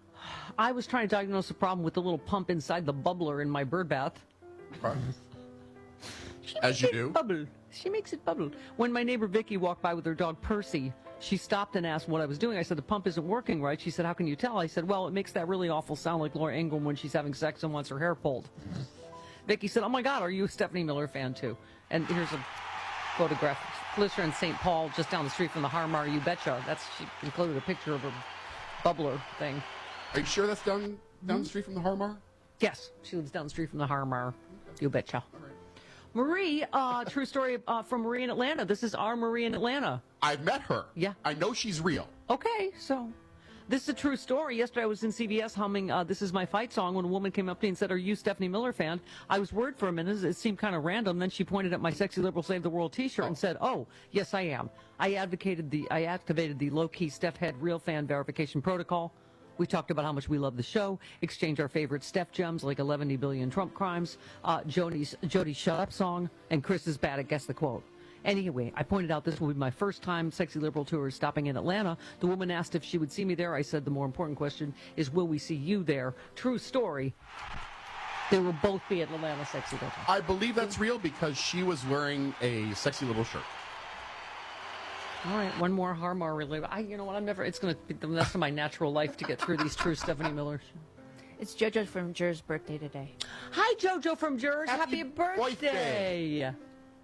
I was trying to diagnose the problem with the little pump inside the bubbler in my bird bath. Right. As you do. Bubble. She makes it bubble. When my neighbor Vicky walked by with her dog Percy, she stopped and asked what I was doing. I said, the pump isn't working right. She said, how can you tell? I said, well, it makes that really awful sound like Laura Ingraham when she's having sex and wants her hair pulled. Vicky said, oh my God, are you a Stephanie Miller fan too? And here's a photograph. Felicia in St. Paul, just down the street from the Harmar, you betcha. She included a picture of her bubbler thing. Are you sure that's down the street from the Harmar? Yes, she lives down the street from the Harmar. You betcha. Marie, true story from Marie in Atlanta. This is our Marie in Atlanta. I've met her. Yeah. I know she's real. Okay, so this is a true story. Yesterday I was in CBS humming This Is My Fight song when a woman came up to me and said, are you a Stephanie Miller fan? I was worried for a minute. It seemed kind of random. Then she pointed at my Sexy Liberal Save the World t-shirt and said, oh, yes, I am. I activated the low-key Steph Head real fan verification protocol. We talked about how much we love the show, exchange our favorite Steph gems like 11 billion Trump crimes, Jody's Shut Up song, and Chris is bad at Guess the Quote. Anyway, I pointed out this will be my first time Sexy Liberal Tour stopping in Atlanta. The woman asked if she would see me there. I said the more important question is, will we see you there? True story. They will both be at Atlanta Sexy Liberal. I believe that's real because she was wearing a Sexy Liberal shirt. All right, one more Harmar related. You know what? It's going to be the rest of my natural life to get through these true Stephanie Millers. It's JoJo from Jer's birthday today. Hi, JoJo from Jer's. Happy birthday.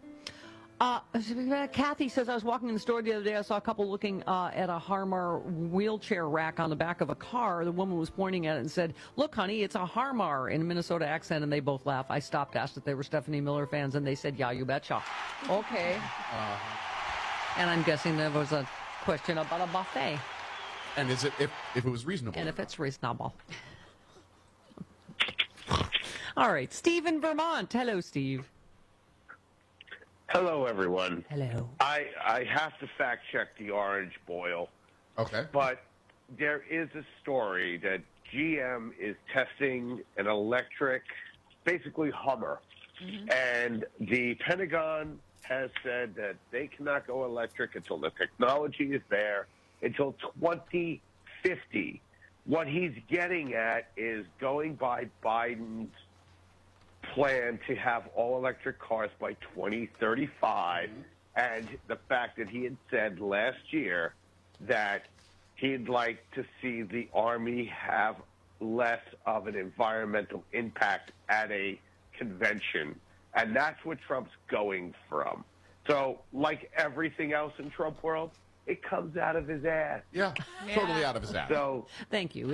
Kathy says, I was walking in the store the other day. I saw a couple looking at a Harmar wheelchair rack on the back of a car. The woman was pointing at it and said, look, honey, it's a Harmar in a Minnesota accent, and they both laughed. I stopped, asked if they were Stephanie Miller fans, and they said, yeah, you betcha. Okay. And I'm guessing there was a question about a buffet. And is it if it was reasonable? And if it's reasonable. All right, Steve in Vermont. Hello, Steve. Hello, everyone. Hello. I have to fact check the orange boil. Okay. But there is a story that GM is testing an electric, basically Hummer. Mm-hmm. And the Pentagon has said that they cannot go electric until the technology is there, until 2050. What he's getting at is going by Biden's plan to have all-electric cars by 2035, and the fact that he had said last year that he'd like to see the Army have less of an environmental impact at a convention. And that's what Trump's going from. So, like everything else in Trump world, it comes out of his ass. Yeah, totally out of his ass. So, thank you.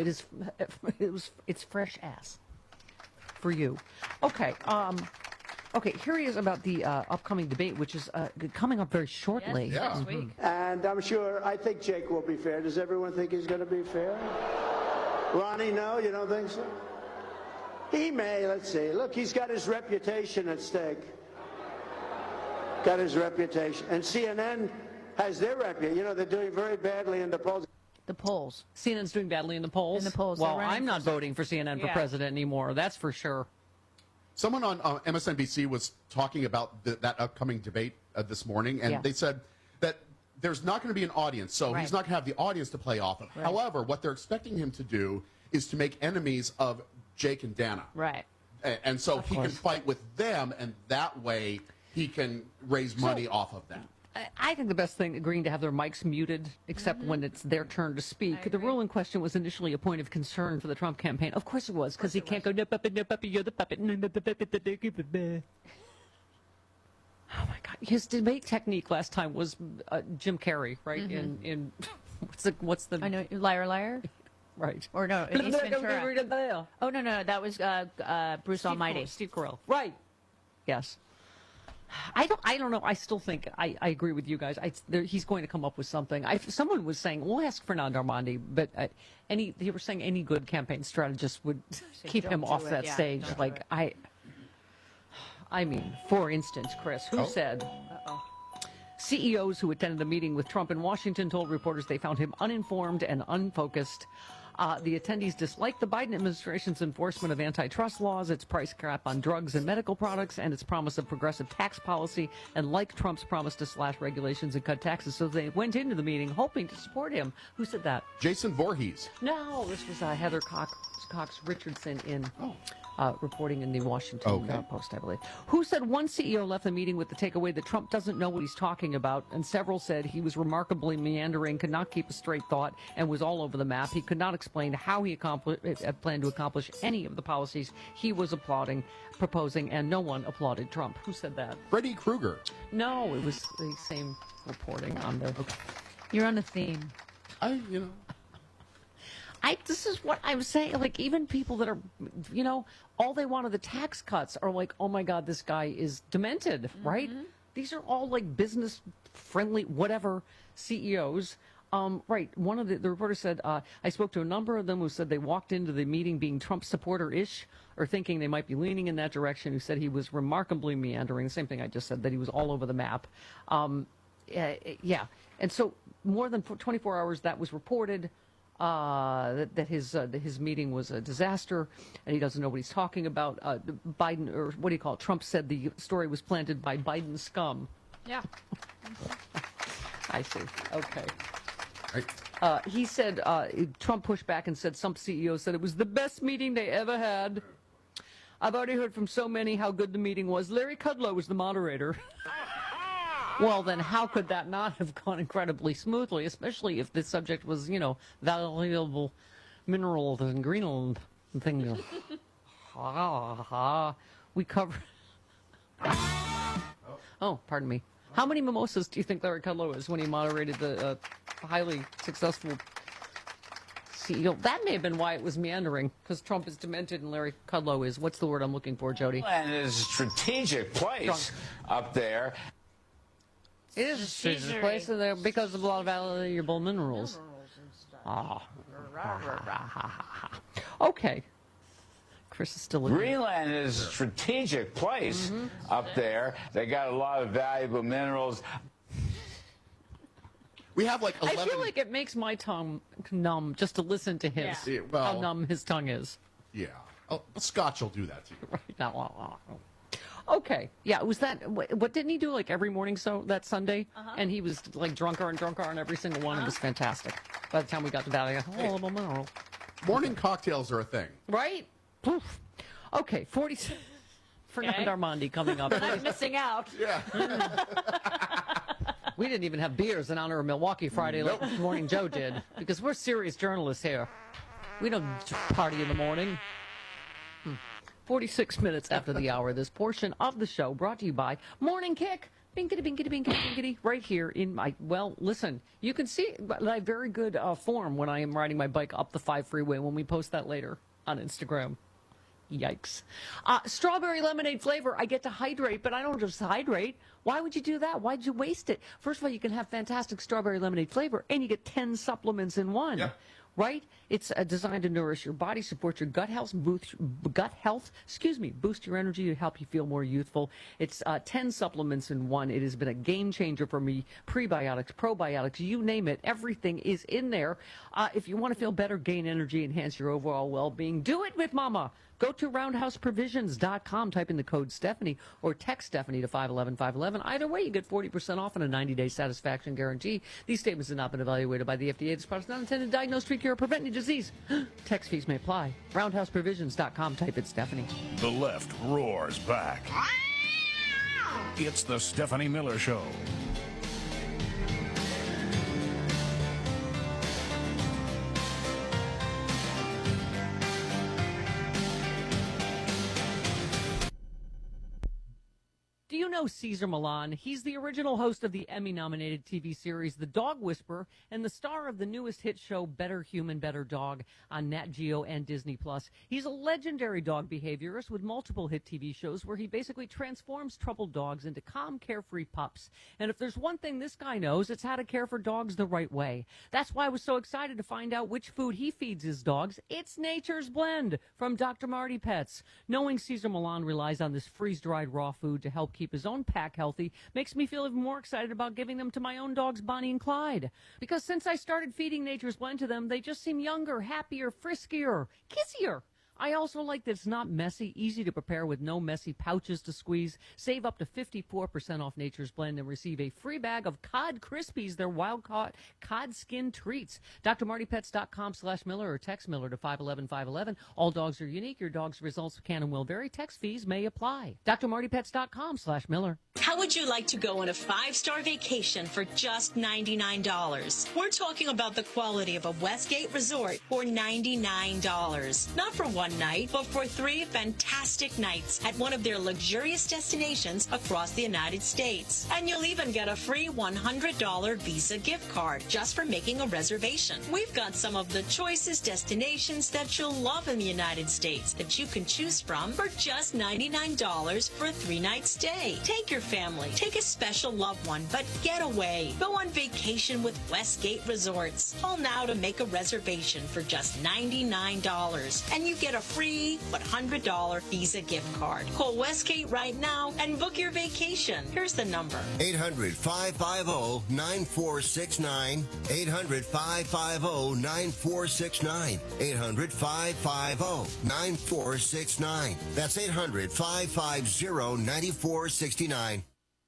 It's fresh ass for you. Okay. Okay. Here he is about the upcoming debate, which is coming up very shortly. Yes, next week. And I think Jake will be fair. Does everyone think he's going to be fair? Ronnie, no, you don't think so? He may. Let's see. Look, he's got his reputation at stake. Got his reputation. And CNN has their reputation. You know, they're doing very badly in the polls. The polls. CNN's doing badly in the polls? In the polls. Well, I'm not voting for CNN for president anymore. That's for sure. Someone on MSNBC was talking about that upcoming debate this morning, and they said that there's not going to be an audience, so he's not going to have the audience to play off of. Right. However, what they're expecting him to do is to make enemies of Jake and Dana. Right. And so he can fight with them, and that way he can raise money off of that. I think the best thing, agreeing to have their mics muted, except when it's their turn to speak. The rule in question was initially a point of concern for the Trump campaign. Of course it was, because he can't go, no puppet, you're the puppet. Oh, my God. His debate technique last time was Jim Carrey, right? Mm-hmm. In what's the... I know, Liar, Liar? Right. Or no, Ace Ventura. Oh, no, that was Bruce Almighty. Steve Carell. Right. Yes. I don't know. I still think I agree with you guys. He's going to come up with something. Someone was saying, we'll ask Fernando Armandi, but they were saying any good campaign strategist would keep him off that stage. Like I mean, for instance, Chris, who said CEOs who attended a meeting with Trump in Washington told reporters they found him uninformed and unfocused. The attendees disliked the Biden administration's enforcement of antitrust laws, its price cap on drugs and medical products, and its promise of progressive tax policy, and like Trump's promise to slash regulations and cut taxes. So they went into the meeting hoping to support him. Who said that? Jason Voorhees. No, this was Heather Cox Richardson in reporting in the Washington Post, I believe. Who said one CEO left the meeting with the takeaway that Trump doesn't know what he's talking about, and several said he was remarkably meandering, could not keep a straight thought, and was all over the map. He could not explain how he planned to accomplish any of the policies he was proposing, and no one applauded Trump. Who said that? Freddy Krueger. No, it was the same reporting on the... Okay. You're on a theme. This is what I'm saying. Like, even people that are, all they want are the tax cuts are like, oh my God, this guy is demented, right? These are all like business friendly, whatever CEOs. Right. One of the reporters said, I spoke to a number of them who said they walked into the meeting being Trump supporter-ish or thinking they might be leaning in that direction, who said he was remarkably meandering. The same thing I just said, that he was all over the map. Yeah. And so more than 24 hours that was reported. That his meeting was a disaster, and he doesn't know what he's talking about. Biden, or what do you call it? Trump said the story was planted by Biden scum. Yeah. I see. Okay. Right. He said, Trump pushed back and said some CEOs said it was the best meeting they ever had. I've already heard from so many how good the meeting was. Larry Kudlow was the moderator. Well, then how could that not have gone incredibly smoothly, especially if the subject was, valuable minerals in Greenland and things. We covered... Oh, pardon me. How many mimosas do you think Larry Kudlow is when he moderated the highly successful CEO? That may have been why it was meandering, because Trump is demented and Larry Kudlow is... What's the word I'm looking for, Jody? And it is a strategic place up there. It is a strategic place there because of a lot of valuable minerals. Okay. Chris is still in Greenland is a strategic place up there. They got a lot of valuable minerals. We have like 11... I feel like it makes my tongue numb just to listen to his, how numb his tongue is. Yeah. Scotch will do that to you. Right. Okay. Yeah, was that, what didn't he do like every morning that Sunday? And he was like drunker and drunker on every single one. It was fantastic. By the time we got to that, I got, mineral. Morning cocktails are a thing. Right? Poof. Okay, 40... Fernand Armandi coming up. We're not missing out. Yeah. We didn't even have beers in honor of Milwaukee Friday like Morning Joe did, because we're serious journalists here. We don't party in the morning. 46 minutes after the hour, this portion of the show brought to you by Morning Kick. Binkity, binkity, binkity, binkity, right here in my, well, listen, you can see my very good form when I am riding my bike up the 5 freeway when we post that later on Instagram. Yikes. Strawberry lemonade flavor, I get to hydrate, but I don't just hydrate. Why would you do that? Why'd you waste it? First of all, you can have fantastic strawberry lemonade flavor, and you get 10 supplements in one. Yep. Right? It's designed to nourish your body, support your gut health, boost your energy to help you feel more youthful. It's 10 supplements in one. It has been a game changer for me. Prebiotics, probiotics, you name it. Everything is in there. If you want to feel better, gain energy, enhance your overall well-being, do it with Mama. Go to roundhouseprovisions.com, type in the code Stephanie, or text Stephanie to 511-511. Either way, you get 40% off and a 90-day satisfaction guarantee. These statements have not been evaluated by the FDA. This product is not intended to diagnose, treat, cure, or prevent any disease. Text fees may apply. Roundhouseprovisions.com, type in Stephanie. The left roars back. It's the Stephanie Miller Show. Do you know Cesar Millan? He's the original host of the Emmy-nominated TV series The Dog Whisperer and the star of the newest hit show Better Human, Better Dog on Nat Geo and Disney+. He's a legendary dog behaviorist with multiple hit TV shows where he basically transforms troubled dogs into calm, carefree pups. And if there's one thing this guy knows, it's how to care for dogs the right way. That's why I was so excited to find out which food he feeds his dogs. It's Nature's Blend from Dr. Marty Pets. Knowing Cesar Millan relies on this freeze-dried raw food to help keep keep his own pack healthy makes me feel even more excited about giving them to my own dogs, Bonnie and Clyde. Because since I started feeding Nature's Blend to them, they just seem younger, happier, friskier, kissier. I also like that it's not messy, easy to prepare with no messy pouches to squeeze. Save up to 54% off Nature's Blend and receive a free bag of Cod Krispies, their wild-caught cod skin treats. DrMartyPets.com/Miller or text Miller to 511-511. All dogs are unique. Your dog's results can and will vary. Text fees may apply. DrMartyPets.com/Miller. How would you like to go on a 5-star vacation for just $99? We're talking about the quality of a Westgate resort for $99. Not for one night, but for 3 fantastic nights at one of their luxurious destinations across the United States. And you'll even get a free $100 Visa gift card just for making a reservation. We've got some of the choicest destinations that you'll love in the United States that you can choose from for just $99 for a 3-night stay. Take your family, take a special loved one, but get away. Go on vacation with Westgate Resorts. Call now to make a reservation for just $99. And you get a free $100 Visa gift card. Call Westgate right now and book your vacation. Here's the number. 800-550-9469. 800-550-9469. 800-550-9469. That's 800-550-9469.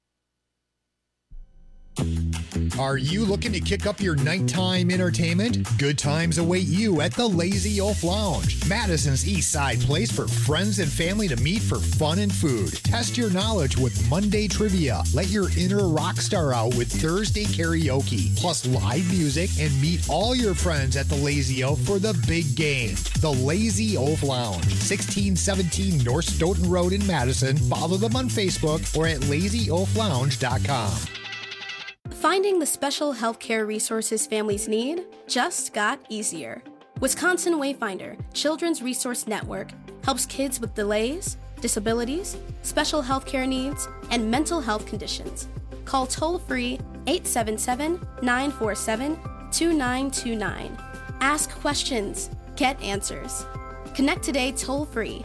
Are you looking to kick up your nighttime entertainment? Good times await you at the Lazy Oaf Lounge, Madison's East Side place for friends and family to meet for fun and food. Test your knowledge with Monday trivia. Let your inner rock star out with Thursday karaoke, plus live music, and meet all your friends at the Lazy Oaf for the big game. The Lazy Oaf Lounge, 1617 North Stoughton Road in Madison. Follow them on Facebook or at lazyoaflounge.com. Finding the special healthcare resources families need just got easier. Wisconsin Wayfinder Children's Resource Network helps kids with delays, disabilities, special healthcare needs, and mental health conditions. Call toll-free 877-947-2929. Ask questions. Get answers. Connect today toll-free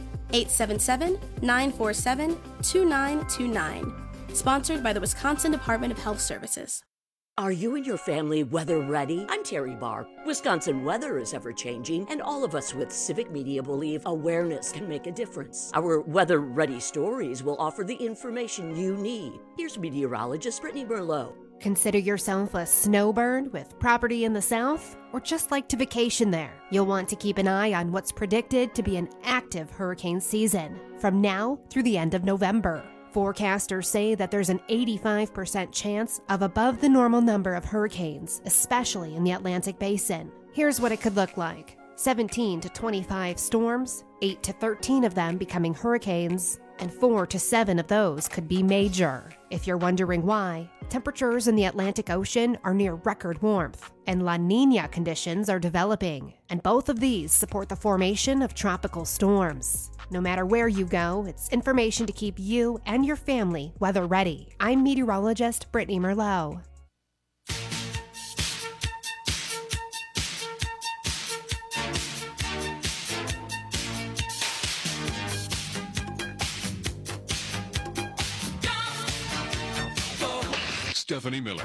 877-947-2929. Sponsored by the Wisconsin Department of Health Services. Are you and your family weather ready? I'm Terry Barr. Wisconsin weather is ever-changing, and all of us with Civic Media believe awareness can make a difference. Our weather-ready stories will offer the information you need. Here's meteorologist Brittany Merlot. Consider yourself a snowbird with property in the south, or just like to vacation there. You'll want to keep an eye on what's predicted to be an active hurricane season from now through the end of November. Forecasters say that there's an 85% chance of above the normal number of hurricanes, especially in the Atlantic Basin. Here's what it could look like. 17 to 25 storms, 8 to 13 of them becoming hurricanes, and 4 to 7 of those could be major. If you're wondering why, temperatures in the Atlantic Ocean are near record warmth, and La Niña conditions are developing, and both of these support the formation of tropical storms. No matter where you go, it's information to keep you and your family weather ready. I'm meteorologist Brittany Merlot. Stephanie Miller.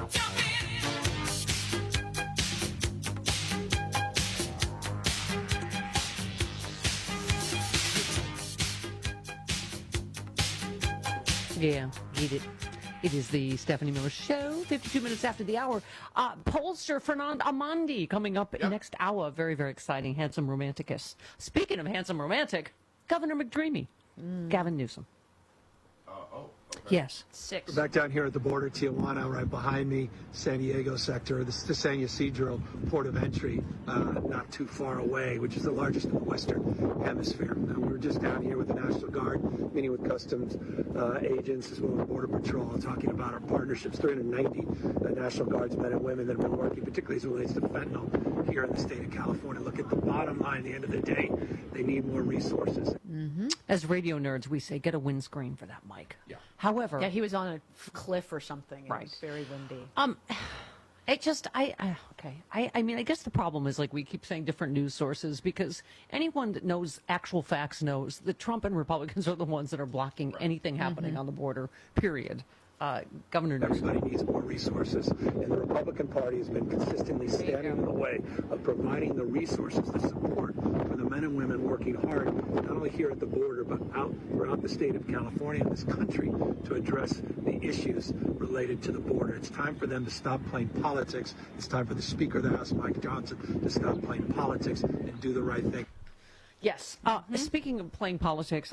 Yeah, eat it. It is the Stephanie Miller Show, 52 minutes after the hour. Pollster Fernand Amandi coming up next hour. Very, very exciting. Handsome romanticus. Speaking of handsome romantic, Governor McDreamy, Gavin Newsom. Yes. 6. We're back down here at the border, Tijuana, right behind me, San Diego sector. This is the San Ysidro port of entry, not too far away, which is the largest in the Western Hemisphere. We're just down here with the National Guard, meeting with customs agents as well as Border Patrol, talking about our partnerships. 390 National Guards men and women that have been working, particularly as it relates to fentanyl here in the state of California. Look at the bottom line. At the end of the day, they need more resources. Mm-hmm. As radio nerds, we say, get a windscreen for that mic. Yeah. However, yeah, he was on a cliff or something. It right. was very windy. I mean, I guess the problem is, like, we keep saying different news sources, because anyone that knows actual facts knows that Trump and Republicans are the ones that are blocking anything happening on the border, period. Governor Newsom. Everybody needs more resources, and the Republican Party has been consistently standing in the way of providing the resources, the support for the men and women working hard, not only here at the border, but out throughout the state of California and this country, to address the issues related to the border. It's time for them to stop playing politics. It's time for the Speaker of the House, Mike Johnson, to stop playing politics and do the right thing. Yes. Speaking of playing politics,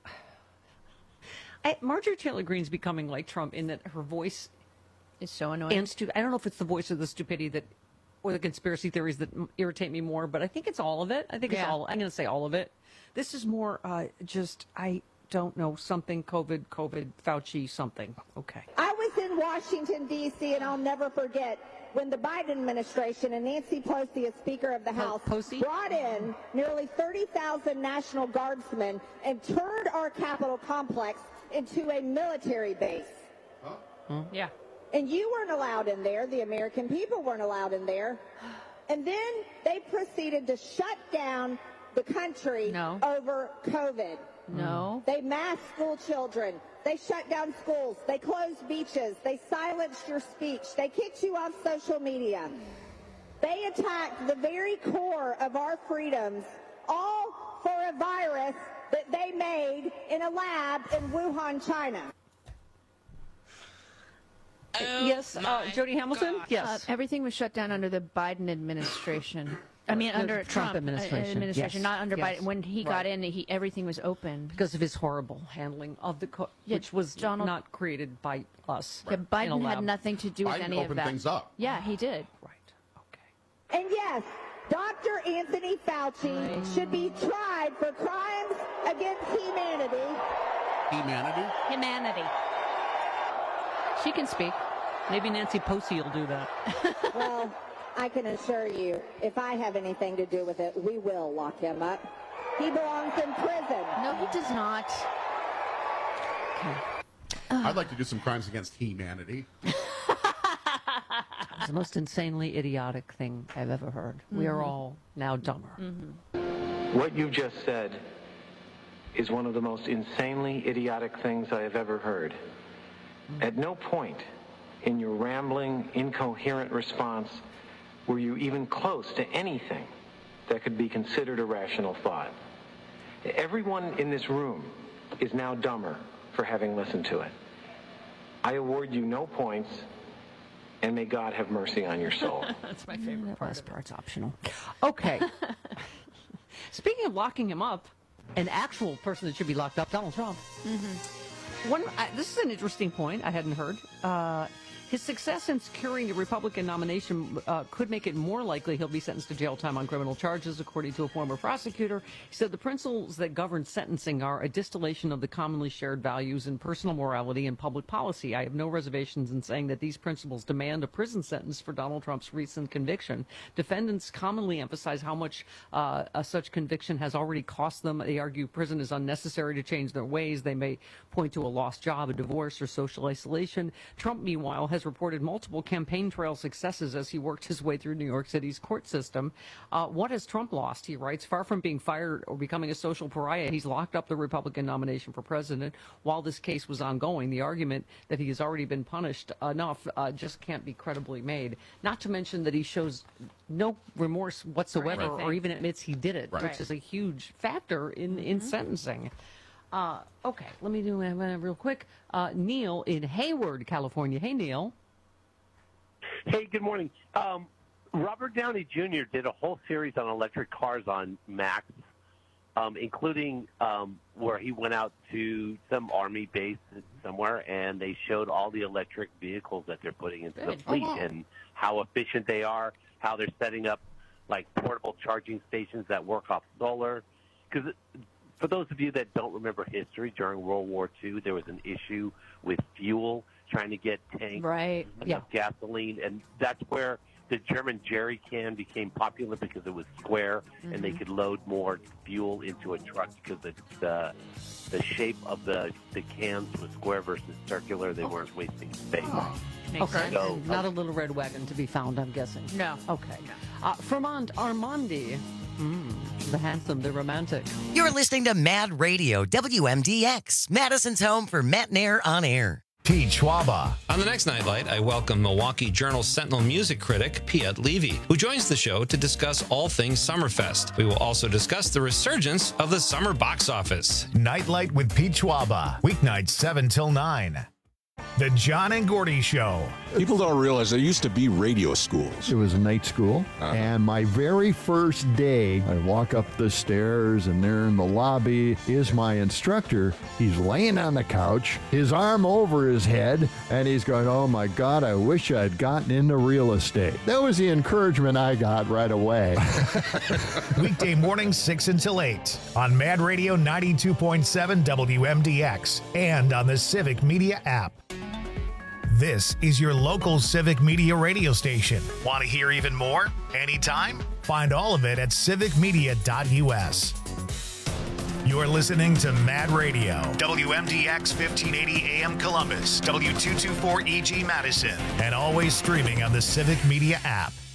Marjorie Taylor Greene's becoming like Trump in that her voice is so annoying. And I don't know if it's the voice or the stupidity or the conspiracy theories that irritate me more, but I think it's all of it. I think it's all. I'm going to say all of it. This is more I don't know, something COVID, Fauci, something. Okay. I was in Washington, D.C., and I'll never forget when the Biden administration and Nancy Pelosi, as Speaker of the House, brought in nearly 30,000 National Guardsmen and turned our Capitol complex into a military base. Yeah. And you weren't allowed in there. The American people weren't allowed in there. And then they proceeded to shut down the country over COVID. No. They masked school children. They shut down schools. They closed beaches. They silenced your speech. They kicked you off social media. They attacked the very core of our freedoms, all for a virus that they made in a lab in Wuhan, China. Yes, Jody Hamilton? God. Yes. Everything was shut down under the Biden administration. I mean, under Trump administration. Yes. Not under Biden. When he got in, everything was open. Because of his horrible handling of the which was not created by us. Yeah, Biden had nothing to do with Biden any of opened that. things up. Yeah, he did. And yes, Dr. Anthony Fauci should be tried for crimes against humanity. Humanity. She can speak. Maybe Nancy Pelosi will do that. Well, I can assure you, if I have anything to do with it, we will lock him up. He belongs in prison. No, he does not. I'd like to do some crimes against humanity. It's the most insanely idiotic thing I've ever heard. We are all now dumber. What you just said is one of the most insanely idiotic things I have ever heard. At no point in your rambling, incoherent response were you even close to anything that could be considered a rational thought. Everyone in this room is now dumber for having listened to it. I award you no points, and may God have mercy on your soul. That's my favorite part. Last part's optional. Okay. Speaking of locking him up, an actual person that should be locked up, Donald Trump. This is an interesting point I hadn't heard. His success in securing the Republican nomination could make it more likely he'll be sentenced to jail time on criminal charges, according to a former prosecutor. He said the principles that govern sentencing are a distillation of the commonly shared values in personal morality and public policy. I have no reservations in saying that these principles demand a prison sentence for Donald Trump's recent conviction. Defendants commonly emphasize how much such conviction has already cost them. They argue prison is unnecessary to change their ways. They may point to a lost job, a divorce, or social isolation. Trump, meanwhile, has reported multiple campaign trail successes as he worked his way through New York City's court system. What has Trump lost? He writes, far from being fired or becoming a social pariah, he's locked up the Republican nomination for president while this case was ongoing. The argument that he has already been punished enough just can't be credibly made. Not to mention that he shows no remorse whatsoever or even admits he did it, which is a huge factor in sentencing. Okay, let me do it real quick. Neil in Hayward, California. Hey, Neil. Hey, good morning. Robert Downey Jr. did a whole series on electric cars on Max, including where he went out to some Army base somewhere, and they showed all the electric vehicles that they're putting into the fleet and how efficient they are, how they're setting up, like, portable charging stations that work off solar. Because for those of you that don't remember history, during World War II, there was an issue with fuel, trying to get tanks, enough gasoline, and that's where the German jerry can became popular because it was square and they could load more fuel into a truck because the shape of the cans was square versus circular. They weren't wasting space. Okay. So, And not a little red wagon to be found, I'm guessing. No. Okay. Fremont Armandi. The handsome, the romantic. You're listening to Mad Radio, WMDX, Madison's home for Matt Nair on air. Pete Schwaba. On the next Nightlight, I welcome Milwaukee Journal Sentinel music critic Piet Levy, who joins the show to discuss all things Summerfest. We will also discuss the resurgence of the summer box office. Nightlight with Pete Schwaba. Weeknights 7 till 9. The John and Gordy Show. People don't realize there used to be radio schools. It was a night school, and my very first day, I walk up the stairs, and there in the lobby is my instructor. He's laying on the couch, his arm over his head, and he's going, "Oh my God, I wish I'd gotten into real estate." That was the encouragement I got right away. Weekday mornings 6 until 8 on Mad Radio 92.7 WMDX and on the Civic Media app. This is your local Civic Media radio station. Want to hear even more? Anytime? Find all of it at civicmedia.us. You're listening to Mad Radio, WMDX 1580 AM Columbus, W224 EG Madison, and always streaming on the Civic Media app.